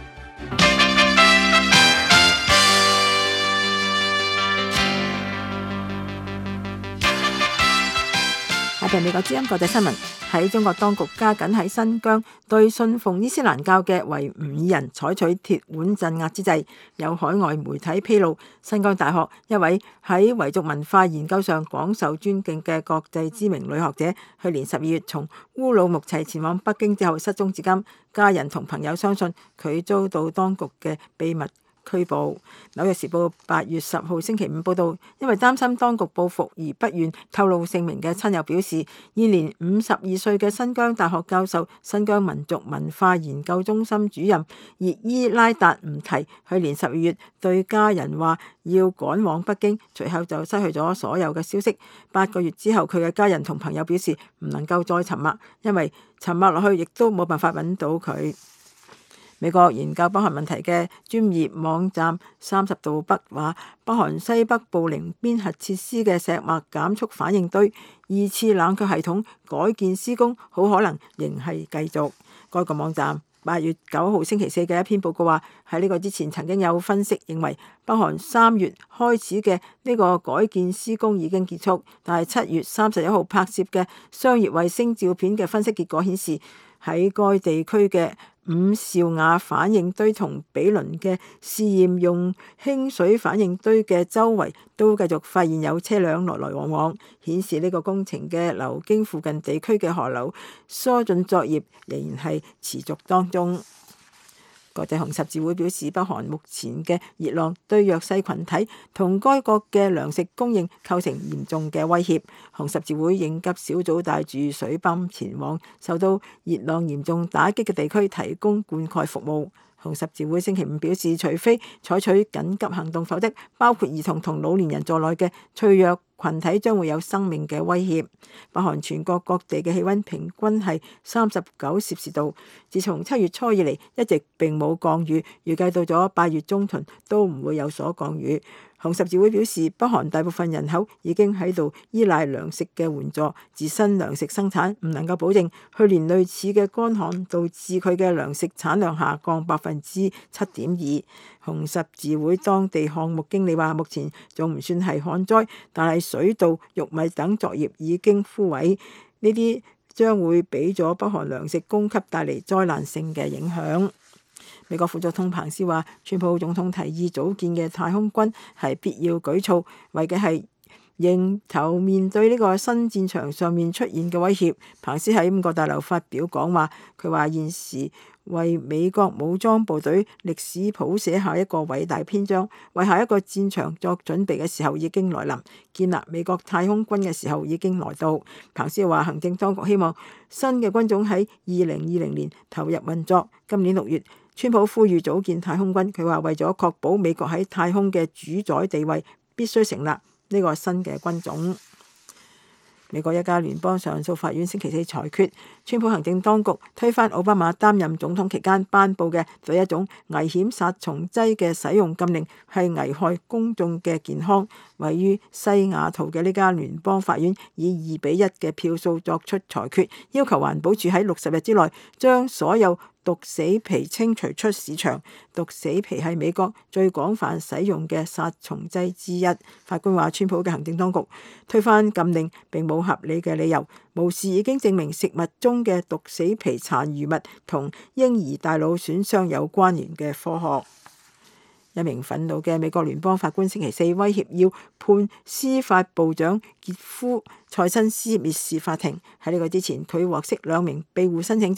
Speaker 2: 下邊美國之音國際新聞。喺中國當局加緊喺新疆對信奉伊斯蘭教嘅維吾爾人採取鐵腕鎮壓之際，有海外媒體披露，新疆大學一位喺維族文化研究上廣受尊敬嘅國際知名女學者，去年十二月從烏魯木齊前往北京之後失蹤至今，家人同朋友相信佢遭到當局嘅秘密拘捕。紐約時報八月十號星期五報道，因為擔心當局報復而不願透露姓名嘅親友表示，現年五十二歲嘅新疆大學教授、新疆民族文化研究中心主任熱伊拉達吾提，去年十二月對家人話要趕往北京，隨後就失去咗所有嘅消息。八個月之後，佢嘅家人同朋友表示唔能夠再沉默，因為沉默落去亦都冇辦法揾到佢。美國研究北韓問題嘅專業網站三十度北話，北韓西北部寧邊核設施嘅石墨減速反應堆二次冷卻系統改建施工，好可能仍係繼續。該個網站八月九號星期四嘅一篇報告話，喺呢個之前曾經有分析認為，北韓三月開始嘅呢個改建施工已經結束，但係七月三十一號拍攝嘅商業衛星照片嘅分析結果顯示，喺該地區嘅五兆瓦反應堆同比鄰嘅試驗用氫水反應堆嘅周圍都繼續發現有車輛來來往往，顯示呢個工程嘅流經附近地區嘅河流疏浚作業仍然係持續當中。國際紅十字會表示，北韓目前嘅熱浪對弱勢群體同該國嘅糧食供應構成嚴重嘅威脅。紅十字會應急小組帶住水泵前往受到熱浪嚴重打擊嘅地區提供灌溉服務。紅十字會星期五表示，除非採取緊急行動，否則包括兒童同老年人在內嘅脆弱群體將會有生命嘅威脅。北韓全國各地嘅氣溫平均係三十九攝氏度，自從七月初以嚟一直並冇降雨，預計到咗八月中旬都唔會有所降雨。紅十字會表示，北韓大部分人口已經喺度依賴糧食嘅援助，自身糧食生產唔能夠保證。去年類似嘅乾旱導致佢嘅糧食產量下降百分之七點二。紅十字會當地項目經理話，目前仲唔算係旱災，但係水稻、玉米等作業已經枯萎，呢啲將會俾咗北韓糧食供給帶嚟災難性嘅影響。美國副總統彭斯話，川普總統提議組建嘅太空軍係必要舉措，為嘅係迎頭面對呢個新戰場上面出現嘅威脅。彭斯喺五角大樓發表講話，佢話現時為美國武裝部隊歷史譜寫下一個偉大篇章，為下一個戰場作準備嘅時候已經來臨，建立美國太空軍嘅時候已經來到。彭斯話，行政當局希望新嘅軍種喺二零二零年投入運作。今年六月，川普呼籲組建太空軍，佢話為咗確保美國喺太空嘅主宰地位，必須成立呢個新嘅軍種。美國一家聯邦上訴法院星期四裁決，川普行政當局推翻奧巴馬擔任總統期間頒布嘅對一種危險殺蟲劑嘅使用禁令，係危害公眾嘅健康。位於西雅圖嘅呢家聯邦法院以二比一嘅票數作出裁決，要求環保署喺六十日之內將所有毒死皮清除出市場。毒死皮係美國最廣泛使用嘅殺蟲劑之一。法官話，川普嘅行政當局推翻禁令並冇合理嘅理由，無視已經證明食物中嘅毒死皮殘餘物同嬰兒大腦損傷有關聯嘅科學。一名憤怒嘅美國聯邦法官星期四威脅要判司法部長傑夫·塞申斯蔑視法庭。喺呢個之前，佢獲釋兩名庇護申請者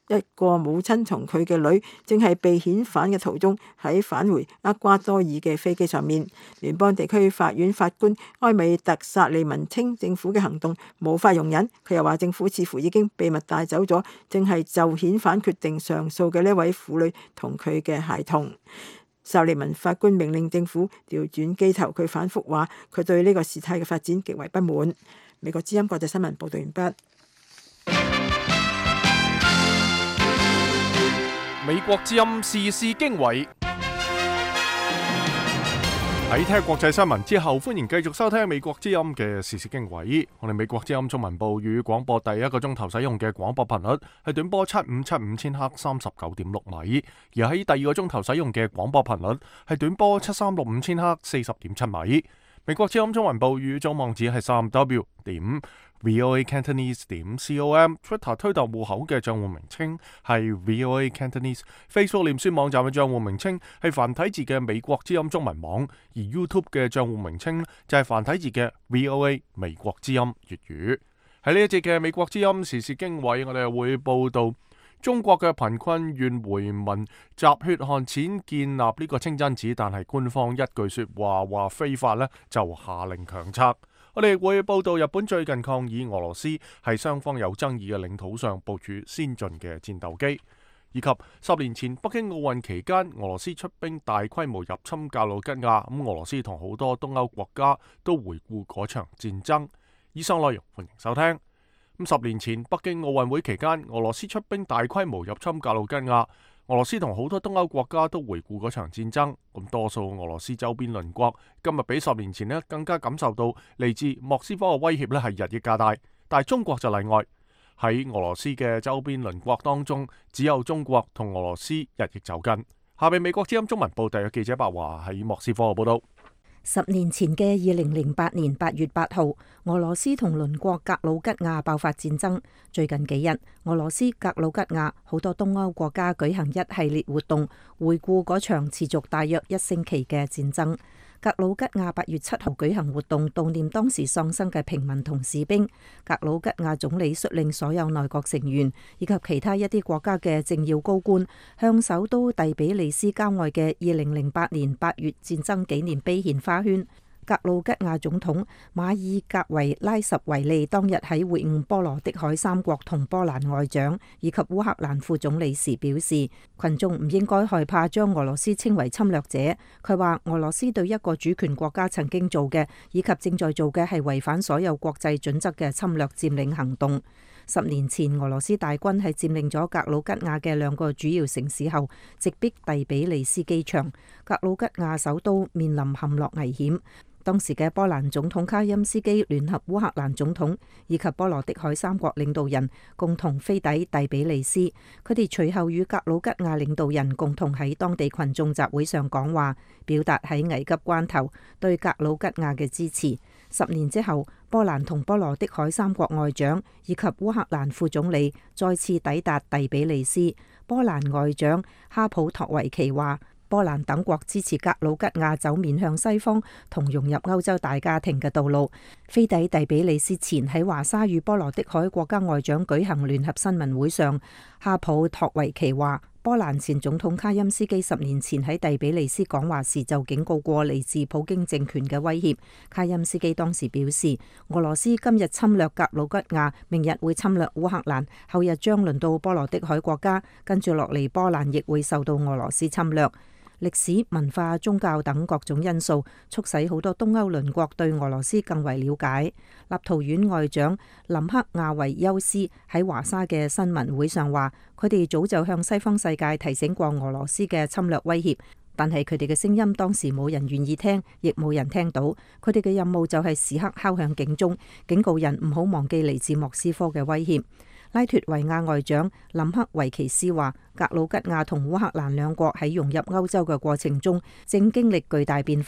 Speaker 2: 一個母親同佢嘅女正係被遣返嘅途中，喺返回厄瓜多爾嘅飛機上面。聯邦地區法院法官埃米特薩利文稱政府嘅行動無法容忍。佢又話政府似乎已經秘密帶走咗正係就遣返決定上訴嘅呢位婦女同佢嘅孩童。薩利文法官命令政府調轉機頭，佢反覆話佢對呢個事態嘅發展極為不滿。美國之音國際新聞報道完畢。
Speaker 1: 美國之音時事經緯。喺聽國際新聞之後，歡迎繼續收聽美國之音嘅時事經緯。我哋美國之音中文部與廣播第一個鐘頭使用嘅廣播頻率係短波七五七五千赫三十九點六米，而喺第二個鐘頭使用嘅廣播頻率係短波七三六五千赫四十點七米。美國之音中文部與總網址係三 w 點 voa cantonese 點 com，Twitter 推特戶口嘅賬戶名稱係 voa cantonese，Facebook 臉書網站嘅賬戶名稱係繁體字嘅美國之音中文網，而 YouTube 嘅賬戶名稱就係繁體字嘅 voa 美國之音粵語。喺呢一節嘅美國之音時事經緯，我哋會報道中國嘅貧困縣回民集血汗錢建立呢個清真寺，但係官方一句說話話非法呢，就下令強拆。我哋會報道日本最近抗議俄羅斯喺雙方有爭議嘅領土上部署先進嘅戰鬥機，以及十年前北京奧運期間俄羅斯出兵大規模入侵格魯吉亞，咁俄羅斯同好多東歐國家都回顧嗰場戰爭。以上內容歡迎收聽。咁十年前北京奧運會期間俄羅斯出兵大規模入侵格魯吉亞，俄羅斯同好多東歐國家都回顧嗰場戰爭。咁多數俄羅斯周邊鄰國今日比十年前呢更加感受到嚟自莫斯科嘅威脅呢係日益加大，但係中國就例外。喺俄羅斯嘅周邊鄰國當中，只有中國同俄羅斯日益走近。下面美國之音中文部特約記者白華喺莫斯科嘅報道。
Speaker 3: 十年前嘅二零零八年八月八號，俄羅斯同鄰國格魯吉亞爆發戰爭。最近幾日，俄羅斯、格魯吉亞好多東歐國家舉行一系列活動，回顧嗰場持續大約一星期嘅戰爭。格魯吉亞八月七號舉行活動，悼念當時喪生嘅平民同士兵。格魯吉亞總理率領所有內閣成員以及其他一啲國家嘅政要高官，向首都第比利斯郊外嘅二零零八年八月戰爭紀念碑獻花圈。格魯吉亞總統馬爾格維拉什維利當日喺會晤波羅的海三國同波蘭外長以及烏克蘭副總理時表示，群眾唔應該害怕將俄羅斯稱為侵略者。佢話俄羅斯對一個主權國家曾經做嘅以及正在做嘅係違反所有國際準則嘅侵略佔領行動。十年前俄羅斯大軍喺佔領咗格魯吉亞嘅兩個主要城市後，直逼第比利斯機場，格魯吉亞首都面臨陷落危險。當時嘅波蘭總統卡欽斯基聯合烏克蘭總統以及波羅的海三國領導人共同飛抵第比利斯，佢哋隨後與格魯吉亞領導人共同喺當地群眾集會上講話，表達喺危急關頭對格魯吉亞嘅支持。十年之後，波蘭同波羅的海三國外長以及烏克蘭副總理再次抵達第比利斯。波蘭外長哈普托維奇話，波蘭等國支持格魯吉亞走面向西方同融入歐洲大家庭嘅道路。飛抵第比利斯前，喺華沙與波羅的海國家外長舉行聯合新聞會上，哈普托維奇話，波蘭前總統卡欽斯基十年前喺第比利斯講話時就警告過嚟自普京政權嘅威脅。卡欽斯基當時表示，俄羅斯今日侵略格魯吉亞，明日會侵略烏克蘭，後日將輪到波羅的海國家，跟住落嚟波蘭亦會受到俄羅斯侵略。歷史、文化、宗教等各種因素促使好多東歐鄰國對俄羅斯更為了解。立陶宛外長林克亞維休斯喺華沙嘅新聞會上話，佢哋早就向西方世界提醒過俄羅斯嘅侵略威脅，但係佢哋嘅聲音當時冇人願意聽，亦冇人聽到。佢哋嘅任務就係時刻敲響警鐘，警告人唔好忘記嚟自莫斯科嘅威脅。拉脱維亞外長林克維奇斯話，格魯吉亞同烏克蘭兩國喺融入歐洲嘅過程中，正經歷巨大變化。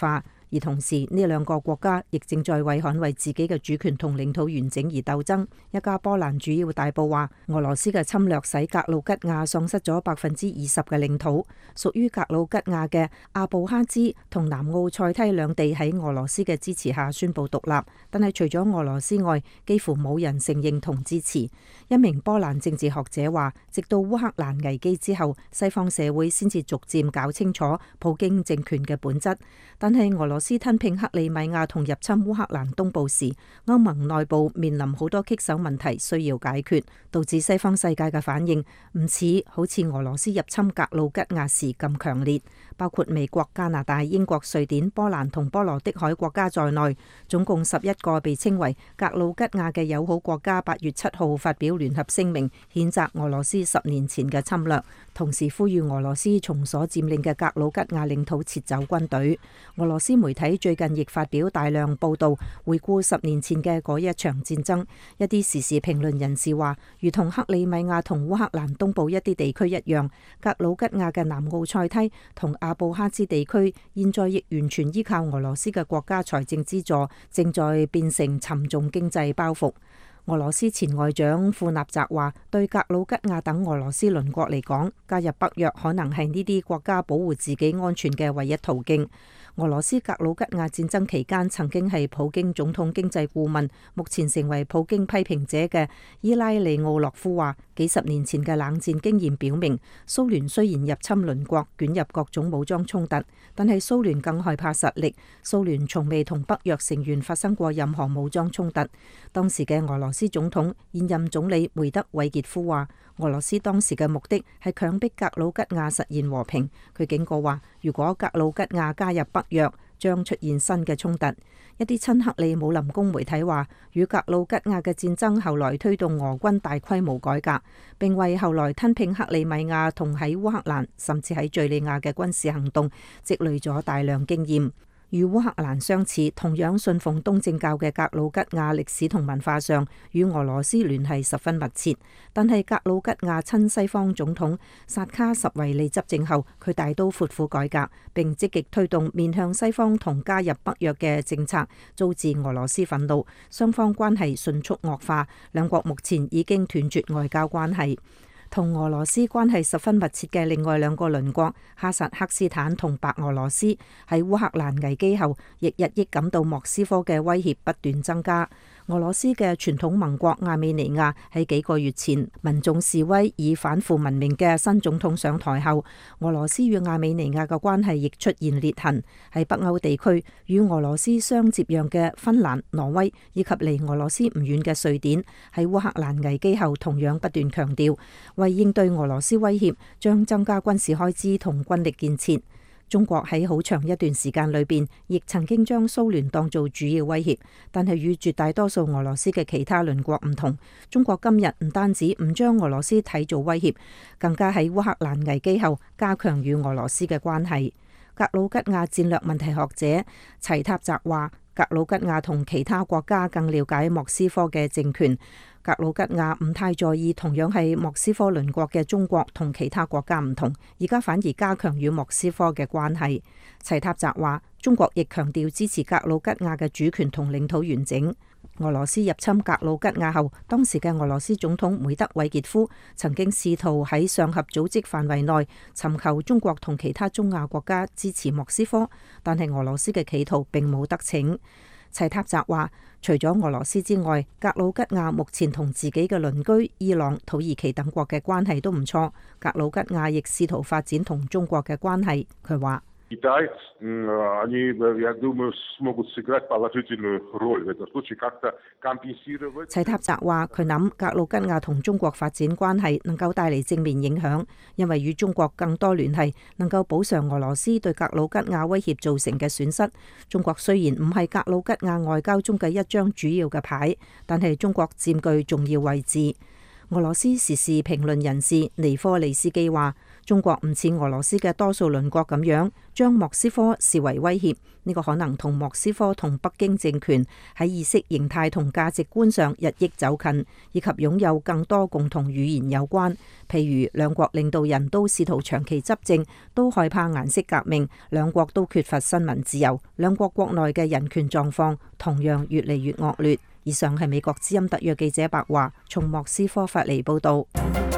Speaker 3: 而同時呢兩個國家亦正在為捍衛自己嘅主權同領土完整而鬥爭。一家波蘭主要大報話，俄羅斯嘅侵略使格魯吉亞喪失咗百分之二十嘅領土。屬於格魯吉亞嘅阿布哈茲同南奧塞梯兩地喺俄羅斯嘅支持下宣布獨立，但係除咗俄羅斯外，幾乎冇人承認同支持。一名波蘭政治學者話，直到烏克蘭危機之後，西方社會先至逐漸搞清楚普京政權嘅本質。但係俄羅斯吞併克里米亞同入侵烏克蘭東部時，歐盟內部面臨好多棘手問題需要解決，導致西方世界嘅反應唔似好似俄羅斯入侵格魯吉亞時咁強烈。包括美國、加拿大、英國、瑞典、波蘭同波羅的海國家在內，總共十一個被稱為格魯吉亞嘅友好國家，八月七號發表聯合聲明，譴責俄羅斯十年前嘅侵略，同時呼籲俄羅斯從所佔領嘅格魯吉亞領土撤走軍隊。俄羅斯媒體最近亦發表大量報導，回顧十年前嘅嗰一場戰爭。一啲時事評論人士話，如同克里米亞同烏克蘭東部一啲地區一樣，格魯吉亞嘅南奧塞梯同阿布哈茲地區現在亦完全依靠俄羅斯嘅國家財政資助，正在變成沉重經濟包袱。俄羅斯前外長庫納澤話，對格魯吉亞等俄羅斯鄰國嚟講，加入北約可能係呢啲國家保護自己安全嘅唯一途徑。俄羅斯格魯吉亞戰爭期間曾經係普京總統經濟顧問，目前成為普京批評者嘅伊拉利奧洛夫話，幾十年前嘅冷戰經驗表明，蘇聯雖然入侵鄰國，捲入各種武裝衝突，但係蘇聯更害怕實力。蘇聯從未同北約成員發生過任何武裝衝突。當時嘅俄羅斯總統現任總理梅德韋傑夫話，俄羅斯當時嘅目的係強迫格魯吉亞實現和平。佢警告話，如果格魯吉亞加入北約，將出現新嘅衝突。一啲親克里姆林宮媒體話，與格魯吉亞嘅戰爭後來推動俄軍大規模改革，並為後來吞併克里米亞同喺烏克蘭甚至喺敘利亞嘅軍事行動積累咗大量經驗。與烏克蘭相似，同樣信奉東正教嘅格魯吉亞歷史同文化上與俄羅斯聯繫十分密切，但係格魯吉亞親西方總統薩卡什維利執政後，佢大刀闊斧改革，並積極推動面向西方同加入北約嘅政策，遭致俄羅斯憤怒，雙方關係迅速惡化，兩國目前已經斷絕外交關係。同俄羅斯關係十分密切嘅另外兩個鄰國哈薩克斯坦同白俄羅斯，喺烏克蘭危機後，亦日益感到莫斯科嘅威脅不斷增加。俄羅斯嘅傳統盟國亞美尼亞喺幾個月前民眾示威以反腐聞名嘅新總統上台後，俄羅斯與亞美尼亞嘅關係亦出現裂痕。喺北歐地區，與俄羅斯相接壤嘅芬蘭、挪威以及離俄羅斯唔遠嘅瑞典，喺烏克蘭危機後同樣不斷強調，為應對俄羅斯威脅，將增加軍事開支同軍力建設。中國喺好長一段時間裏邊，亦曾經將蘇聯當做主要威脅，但係與絕大多數俄羅斯嘅其他鄰國唔同，中國今日唔單止唔將俄羅斯睇做威脅，更加喺烏克蘭危機後加強與俄羅斯嘅關係。格魯吉亞戰略問題學者齊塔澤話，格魯吉亞同其他國家更了解莫斯科嘅政權。格魯吉亞唔太在意同樣係莫斯科鄰國嘅中國同其他國家唔同，而家反而加強與莫斯科嘅關係。齊塔澤話，中國亦強調支持格魯吉亞嘅主權同領土完整。俄羅斯入侵格魯吉亞後，當時嘅俄羅斯總統梅德韋傑夫曾經試圖喺上合組織範圍內尋求中國同其他中亞國家支持莫斯科，但係俄羅斯嘅企圖並冇得逞。齊塔澤話，除咗俄羅斯之外，格魯吉亞目前同自己嘅鄰居伊朗、土耳其等國嘅關係都唔錯。格魯吉亞亦試圖發展同中國嘅關係。佢話，齊塔澤話，佢諗格魯吉亞同中國發展關係能夠帶嚟正面影響，因為與中國更多聯繫，能夠補償俄羅斯對格魯吉亞威脅造成嘅損失。中國雖然唔係格魯吉亞外交中嘅一張主要嘅牌，但係中國佔據重要位置。 俄羅斯時事評論人士尼科利斯基話：中國唔似俄羅斯嘅多數鄰國咁樣將莫斯科視為威脅，呢個可能同莫斯科同北京政權喺意識形態同價值觀上日益走近，以及擁有更多共同語言有關。譬如兩國領導人都試圖長期執政，都害怕顏色革命，兩國都缺乏新聞自由，兩國國內嘅人權狀況同樣越嚟越惡劣。以上係美國之音特約記者白華從莫斯科發嚟報道。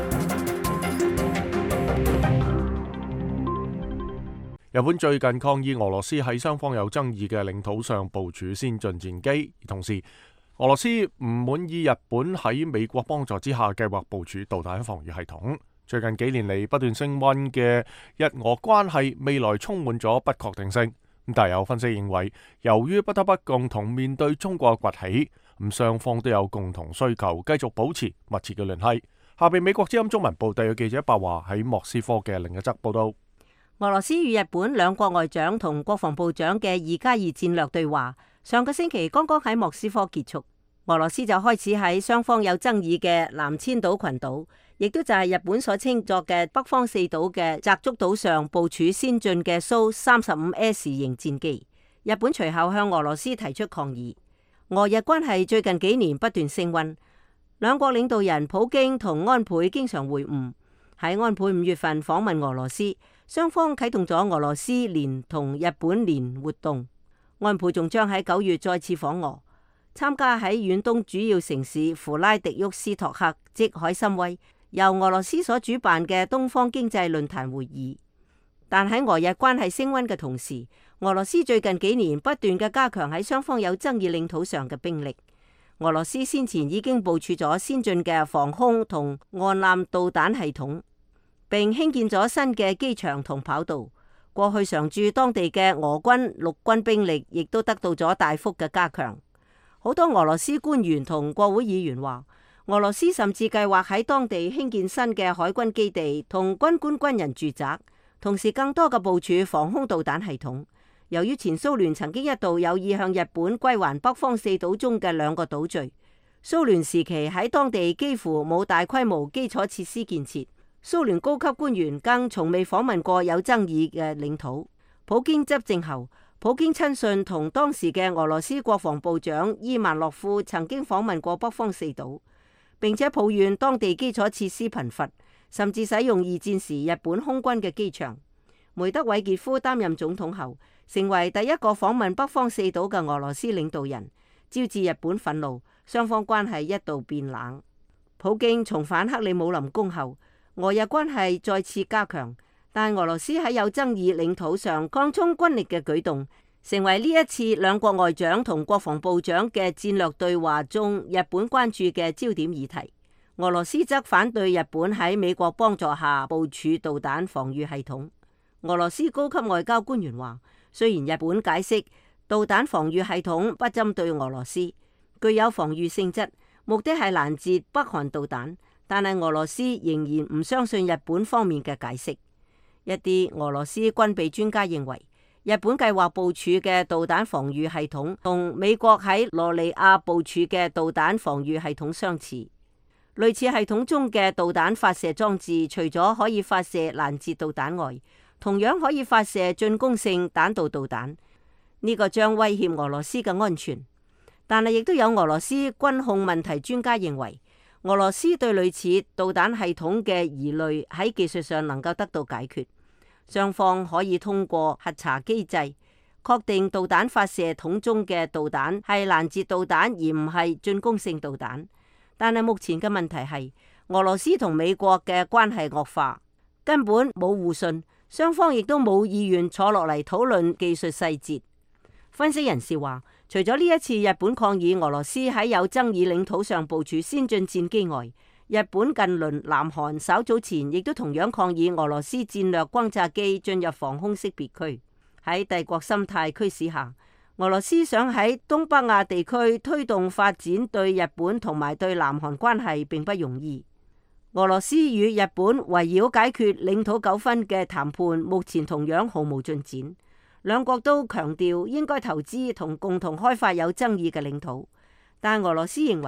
Speaker 1: 日本最近抗議俄羅斯喺雙方有爭議嘅領土上部署先進戰機，同時俄羅斯唔滿意日本喺美國幫助之下計劃部署導彈防禦系統。最近幾年嚟不斷升溫嘅日俄關係未來充滿咗不確定性。但有分析認為，由於不得不共同面對中國崛起，咁雙方都有共同需求，繼續保持密切嘅聯繫。下邊美國之音中文部特約記者白華喺莫斯科嘅另一則報道。
Speaker 4: 俄羅斯與日本兩國外長同國防部長嘅二加二戰略對話，上個星期剛剛喺莫斯科結束。俄羅斯就開始喺雙方有爭議嘅南千島群島，亦都就係日本所稱作嘅北方四島嘅澤竹島上部署先進嘅蘇三十五 S 型戰機。日本隨後向俄羅斯提出抗議。俄日關係最近幾年不斷升溫，兩國領導人普京同安倍經常會晤。喺安倍五月份訪問俄羅斯，雙方啟動咗俄羅斯年同日本年活動。安倍仲將喺九月再次訪俄，參加喺遠東主要城市弗拉迪沃斯托克即海參崴由俄羅斯所主辦嘅東方經濟論壇會議。但喺俄日關係升溫嘅同時，俄羅斯最近幾年不斷嘅加強喺雙方有爭議領土上嘅兵力。俄羅斯先前已經部署咗先進嘅防空同岸艦導彈系統，並興建咗新嘅機場同跑道。過去常駐當地嘅俄軍陸軍兵力亦都得到咗大幅嘅加強。好多俄羅斯官員同國會議員話，俄羅斯甚至計劃喺當地興建新嘅海軍基地同軍官軍人住宅，同時更多嘅部署防空導彈系統。由於前蘇聯曾經一度有意向日本歸還北方四島中嘅兩個島嶼，蘇聯時期喺當地幾乎冇大規模基礎設施建設，蘇聯高級官員更從未訪問過有爭議嘅領土。普京執政後，普京親信同當時嘅俄羅斯國防部長伊萬諾夫曾經訪問過北方四島，並且抱怨當地基礎設施貧乏，甚至使用二戰時日本空軍嘅機場。梅德韋傑夫擔任總統後，成為第一個訪問北方四島嘅俄羅斯領導人，招致日本憤怒，雙方關係一度變冷。普京重返克里姆林宮後，俄日關係再次加強，但俄羅斯喺有爭議領土上擴充軍力嘅舉動，成為呢一次兩國外長同國防部長嘅戰略對話中日本關注嘅焦點議題。俄羅斯則反對日本喺美國幫助下部署導彈防禦系統。俄羅斯高級外交官員話，雖然日本解釋導彈防禦系統不針對俄羅斯，具有防禦性質，目的係攔截北韓導彈，但係俄羅斯仍然唔相信日本方面嘅解釋。一啲俄羅斯軍備專家認為，日本計劃部署嘅導彈防禦系統同美國喺羅尼亞部署嘅導彈防禦系統相似。類似系統中嘅導彈發射裝置，除咗可以發射攔截導彈外，同樣可以發射進攻性彈道導彈，呢個將威脅俄羅斯嘅安全。但係亦都有俄羅斯軍控問題專家認為，俄羅斯對類似導彈系統嘅疑慮喺技術上能夠得到解決，雙方可以通過核查機制確定導彈發射筒中嘅導彈係攔截導彈而唔係進攻性導彈。但係目前嘅問題係，俄羅斯同美國嘅關係惡化，根本冇互信。雙方亦都冇意願坐落嚟討論技術細節。分析人士話，除咗呢一次日本抗議俄羅斯喺有爭議領土上部署先進戰機外，日本近鄰南韓稍早前亦都同樣抗議俄羅斯戰略轟炸機進入防空識別區。喺帝國心態驅使下，俄羅斯想喺東北亞地區推動發展，對日本同埋對南韓關係並不容易。俄羅斯與日本圍繞解決領土糾紛嘅談判目前同樣毫無進展，兩國都強調應該投資同共同開發有爭議嘅領土，但俄羅斯認為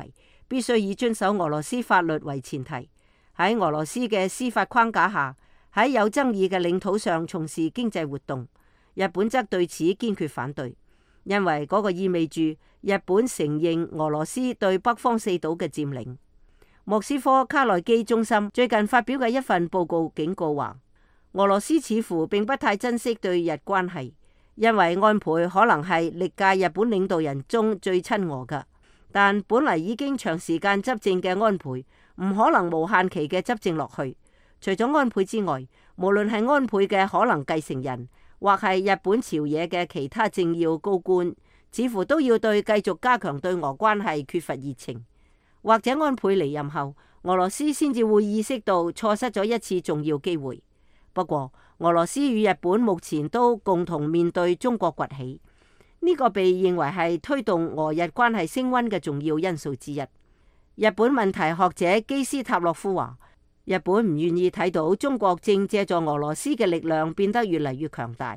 Speaker 4: 必須以遵守俄羅斯法律為前提，喺俄羅斯嘅司法框架下，喺有爭議嘅領土上從事經濟活動。日本則對此堅決反對，因為嗰個意味住日本承認俄羅斯對北方四島嘅佔領。莫斯科卡內基中心最近發表嘅一份報告警告話，俄羅斯似乎並不太珍惜對日關係，因為安倍可能係歷屆日本領導人中最親俄嘅，但本嚟已經長時間執政嘅安倍唔可能無限期嘅執政落去。除咗安倍之外，無論係安倍嘅可能繼承人，或係日本朝野嘅其他政要高官，似乎都要對繼續加強對俄關係缺乏熱情。或者安倍離任後，俄羅斯先至會意識到錯失咗一次重要機會。不過，俄羅斯與日本目前都共同面對中國崛起，呢個被認為係推動俄日關係升溫嘅重要因素之一。日本問題學者基斯塔洛夫話，日本唔願意睇到中國正借助俄羅斯嘅力量變得越嚟越強大。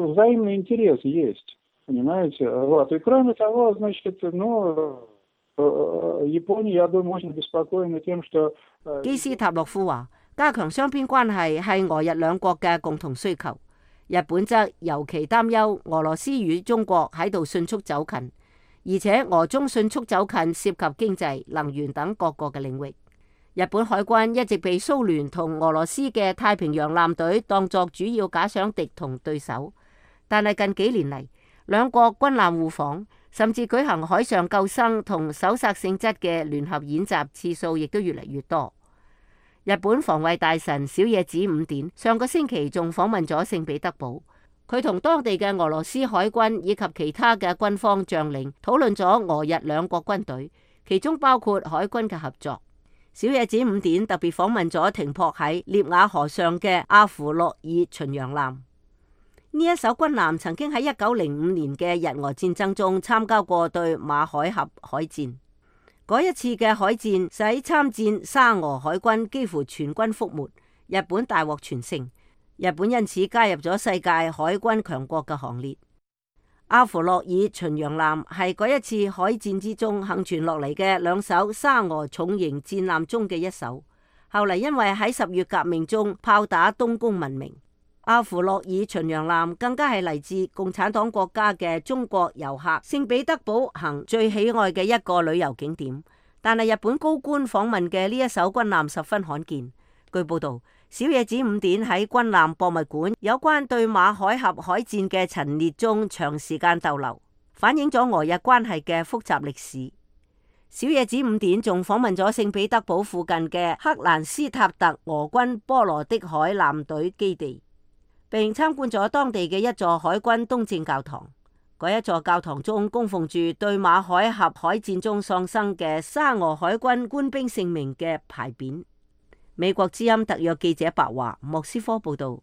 Speaker 4: 基斯塔洛夫話，加強雙邊關係係俄日兩國嘅共同需求。日本則尤其擔憂俄羅斯與中國喺度迅速走近，而且俄中迅速走近涉及經濟、能源等各個嘅領域。日本海軍一直被蘇聯同俄羅斯嘅太平洋艦隊當作主要假想敵同對手，但係近幾年嚟，兩國軍艦互訪，甚至舉行海上救生同搜索性質嘅聯合演習次數亦都越嚟越多。日本防衛大臣小野寺五典上個星期仲訪問咗聖彼得堡，佢同當地嘅俄羅斯海軍以及其他嘅軍方將領討論咗俄日兩國軍隊，其中包括海軍嘅合作。小野寺五典特別訪問咗停泊喺涅瓦河上嘅阿芙洛爾巡洋艦。呢一艘軍艦曾經喺一九零五年嘅日俄戰爭中參加過對馬海峽海戰。嗰一次嘅海戰使參戰沙俄海軍幾乎全軍覆沒，日本大獲全勝。日本因此加入咗世界海軍強國嘅行列。阿芙洛爾巡洋艦係嗰一次海戰之中幸存落嚟嘅兩艘沙俄重型戰艦中嘅一艘，後嚟因為喺十月革命中炮打東宮聞名。阿芙洛爾巡洋艦更加係嚟自共產黨國家嘅中國遊客聖彼得堡行最喜愛嘅一個旅遊景點，但係日本高官訪問嘅呢一艘軍艦十分罕見。據報道，小野寺五典喺軍艦博物館有關對馬海峽海戰嘅陳列中長時間逗留，反映咗俄日關係嘅複雜歷史。小野寺五典仲訪問咗聖彼得堡附近嘅克蘭斯塔特俄軍波羅的海艦隊基地，並參觀咗當地嘅一座海軍東正教堂。嗰一座教堂中供奉住對馬海峽海戰中喪生嘅沙俄海軍官兵姓名嘅牌匾。美國之音特約記者白華，莫斯科報道。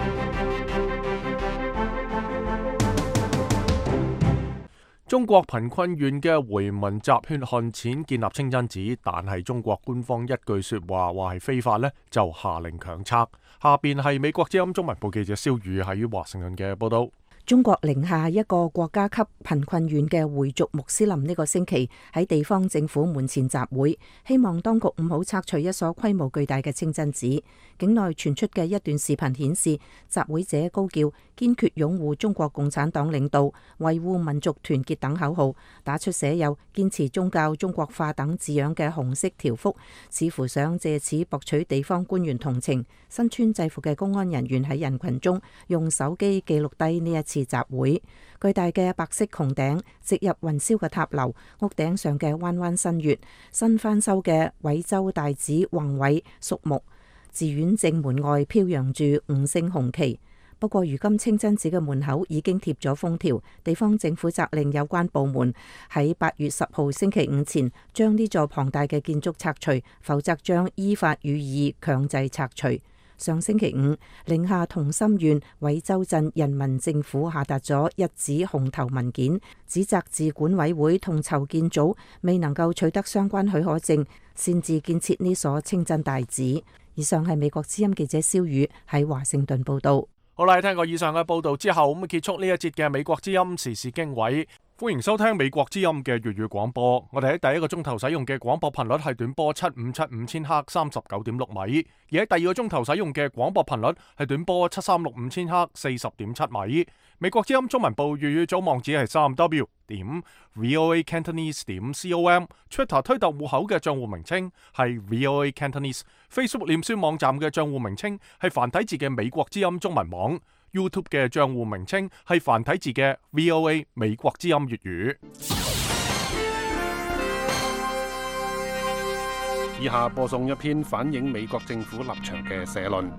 Speaker 1: 中國貧困縣嘅回民集血汗錢建立清真寺，但係中國官方一句說話話係非法呢，就下令強拆。下邊係美國之音中文部記者蕭宇喺華盛頓嘅報道。
Speaker 3: 中國寧夏一個國家級貧困縣嘅回族穆斯林呢個星期喺地方政府門前集會，希望當局唔好拆除一所規模巨大嘅清真寺。境內傳出嘅一段視頻顯示，集會者高叫堅決擁護中國共產黨領導、維護民族團結等口號，打出寫有堅持宗教中國化等字樣嘅紅色條幅，似乎想借此博取地方官員同情。身穿制服嘅公安人員喺人群中用手機記錄低呢一次集會。巨大嘅白色穹頂，直入雲霄嘅塔樓，屋頂上嘅彎彎新月，新翻修嘅惠州大寺宏偉肅穆，寺院正門外飄揚住五星紅旗。不過如今清真寺嘅門口已經貼咗封條，地方政府責令有關部門喺八月十號星期五前將呢座龐大嘅建築拆除，否則將依法予以強制拆除。上星期五，寧夏同心縣惠州鎮人民政府下達咗一紙紅頭文件，指責自管委會同籌建組未能夠取得相關許可證，擅自建設呢所清真大寺。以上係美國之音記者蕭宇喺華盛頓報道。
Speaker 1: 好啦，聽過以上嘅報道之後，咁結束呢一節嘅美國之音時事經緯。 歡迎收聽美國之音嘅粵語廣播。我哋喺第一個鐘頭使用嘅廣播頻率係短波七五七五千赫三十九點六米，而喺第二個鐘頭使用嘅廣播頻率係短波七三六五千赫四十點七米。美國之音中文部粵語組網址係三 w 點 voa cantonese 點 com，Twitter 推特戶口嘅賬戶名稱係 voa cantonese，Facebook 臉書網站嘅賬戶名稱係繁體字嘅美國之音中文網。YouTube 嘅賬戶名稱係繁體字嘅 V O A 美國之音粵語。
Speaker 13: 以下播送一篇反映美國政府立場嘅社論。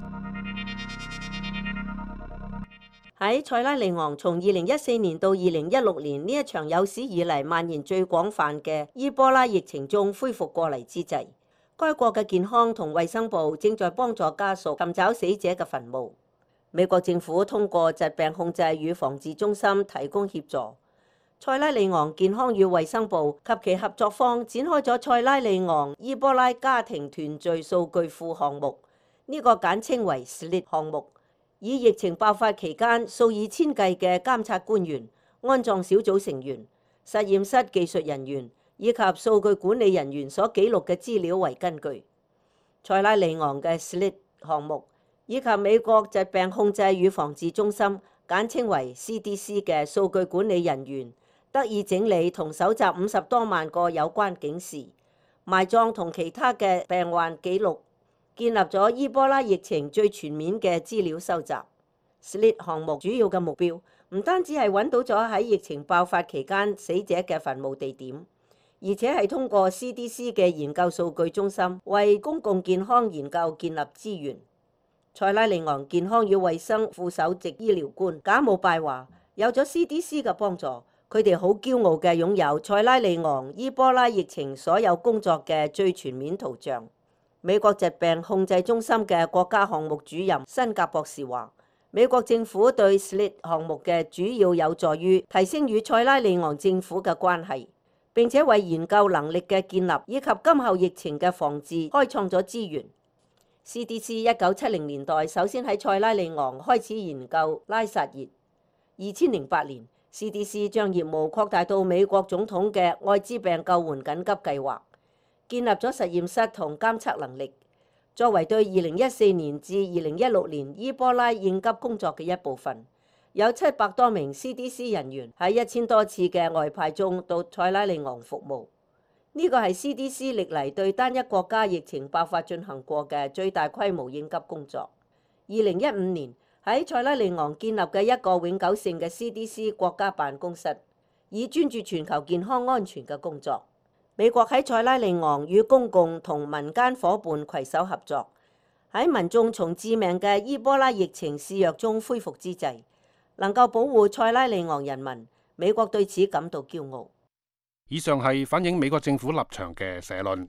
Speaker 4: 喺塞拉利昂，從二零一四年到二零一六年呢一場有史以嚟蔓延最廣泛嘅伊波拉疫情中恢復過嚟之際，該國嘅健康同衛生部正在幫助家屬尋找死者嘅墳墓。美國政府通過疾病控制與防治中心提供協助。塞拉利昂健康與衛生部及其合作方展開咗塞拉利昂伊波拉家庭團聚數據庫項目，呢、這個簡稱為 S L I T 項目，以疫情爆發期間數以千計嘅監察官員、安葬小組成員、實驗室技術人員以及數據管理人員所記錄嘅資料為根據。塞拉利昂嘅 S L I T 項目以及美國疾病控制與防治中心簡稱為 C D C 嘅數據管理人員得以整理同搜集五十多萬個有關警示、埋葬同其他嘅病患記錄，建立咗伊波拉疫情最全面嘅資料收集。S L I T 項目主要嘅目標唔單止係揾到咗喺疫情爆發期間死者嘅墳墓地點，而且係通過 C D C 嘅研究數據中心為公共健康研究建立資源。塞拉利昂健康與衛生副首席醫療官賈姆拜話：有咗 C D C 嘅幫助，佢哋好驕傲嘅擁有塞拉利昂伊波拉疫情所有工作嘅最全面圖像。美國疾病控制中心嘅國家項目主任辛格博士話：美國政府對 S L I T 項目嘅主要有助於提升與塞拉利昂政府嘅關係，並且為研究能力嘅建立以及今後疫情嘅防治開創咗資源。C D C 一九七零年代首先喺塞拉利昂開始研究拉薩熱。二千零八年 ，C D C 將業務擴大到美國總統嘅愛滋病救援緊急計劃，建立咗實驗室同監測能力，作為對二零一四年至二零一六年伊波拉應急工作嘅一部分。有七百多名 C D C 人員喺一千多次嘅外派中到塞拉利昂服務。呢個係 C D C 歷嚟對單一國家疫情爆發進行過嘅最大規模應急工作。二零一五年喺塞拉利昂建立嘅一個永久性嘅 C D C 國家辦公室，以專注全球健康安全嘅工作。美國喺塞拉利昂與公共同民間伙伴攜手合作，喺民眾從致命嘅伊波拉疫情肆虐中恢復之際，能夠保護塞拉利昂人民，美國對此感到驕傲。
Speaker 13: 以上係反映美國政府立場嘅社論。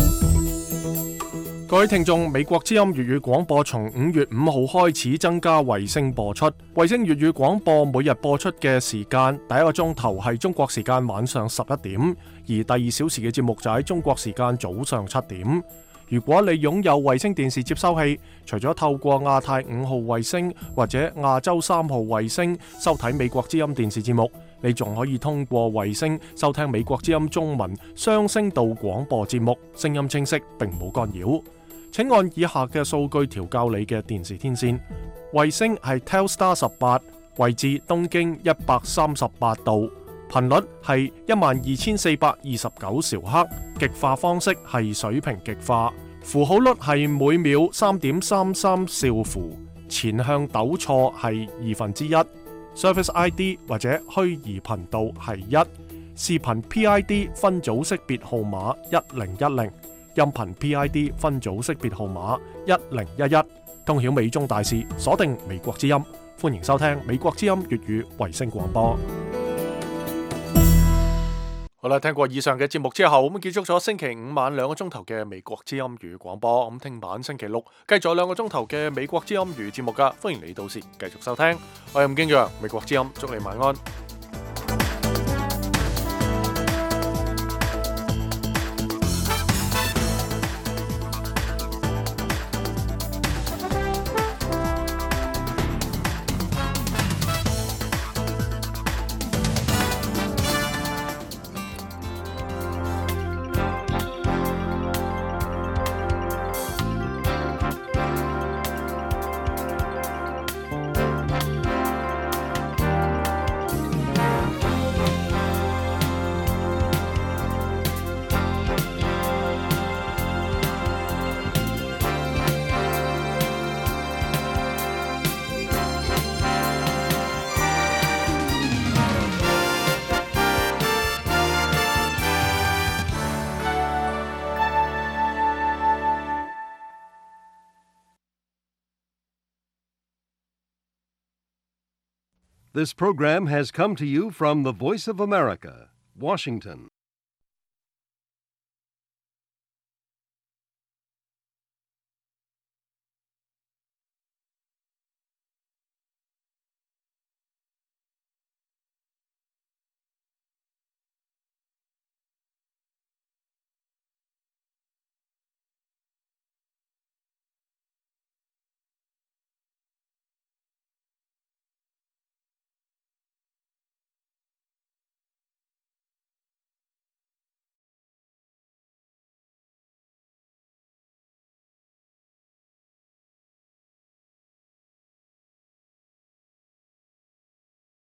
Speaker 1: 各位聽眾，美國之音粵語廣播從五月五號開始增加衛星播出。衛星粵語廣播每日播出嘅時間，第一個鐘頭係中國時間晚上十一點，而第二小時嘅節目就喺中國時間早上七點。如果你擁有衛星電視接收器，除咗透過亞太五號衛星或者亞洲三號衛星收睇美國之音電視節目，你仲可以通過衛星收聽美國之音中文雙聲道廣播節目，聲音清晰並冇干擾。請按以下嘅數據調校你嘅電視天線。衛星係 Telstar 十八，位置東經一百三十八度，頻率係一萬二千四百二十九兆赫，極化方式係水平極化，符號率係每秒三點三三兆符，前向抖錯係二分之一。Service I D 或者虛擬頻道係一，視頻 P I D 分組識別號碼一零一零，音頻 P I D 分組識別號碼一零一一。通曉美中大事，鎖定美國之音，歡迎收聽美國之音粵語衛星廣播。好啦，聽過以上嘅節目之後，咁結束咗星期五晚兩個鐘頭嘅美國之音粵語廣播。咁聽晚星期六繼續兩個鐘頭嘅美國之音粵語節目噶，歡迎你到時繼續收聽。我係吳經陽，美國之音，祝你晚安。
Speaker 14: This program has come to you from the Voice of America, Washington.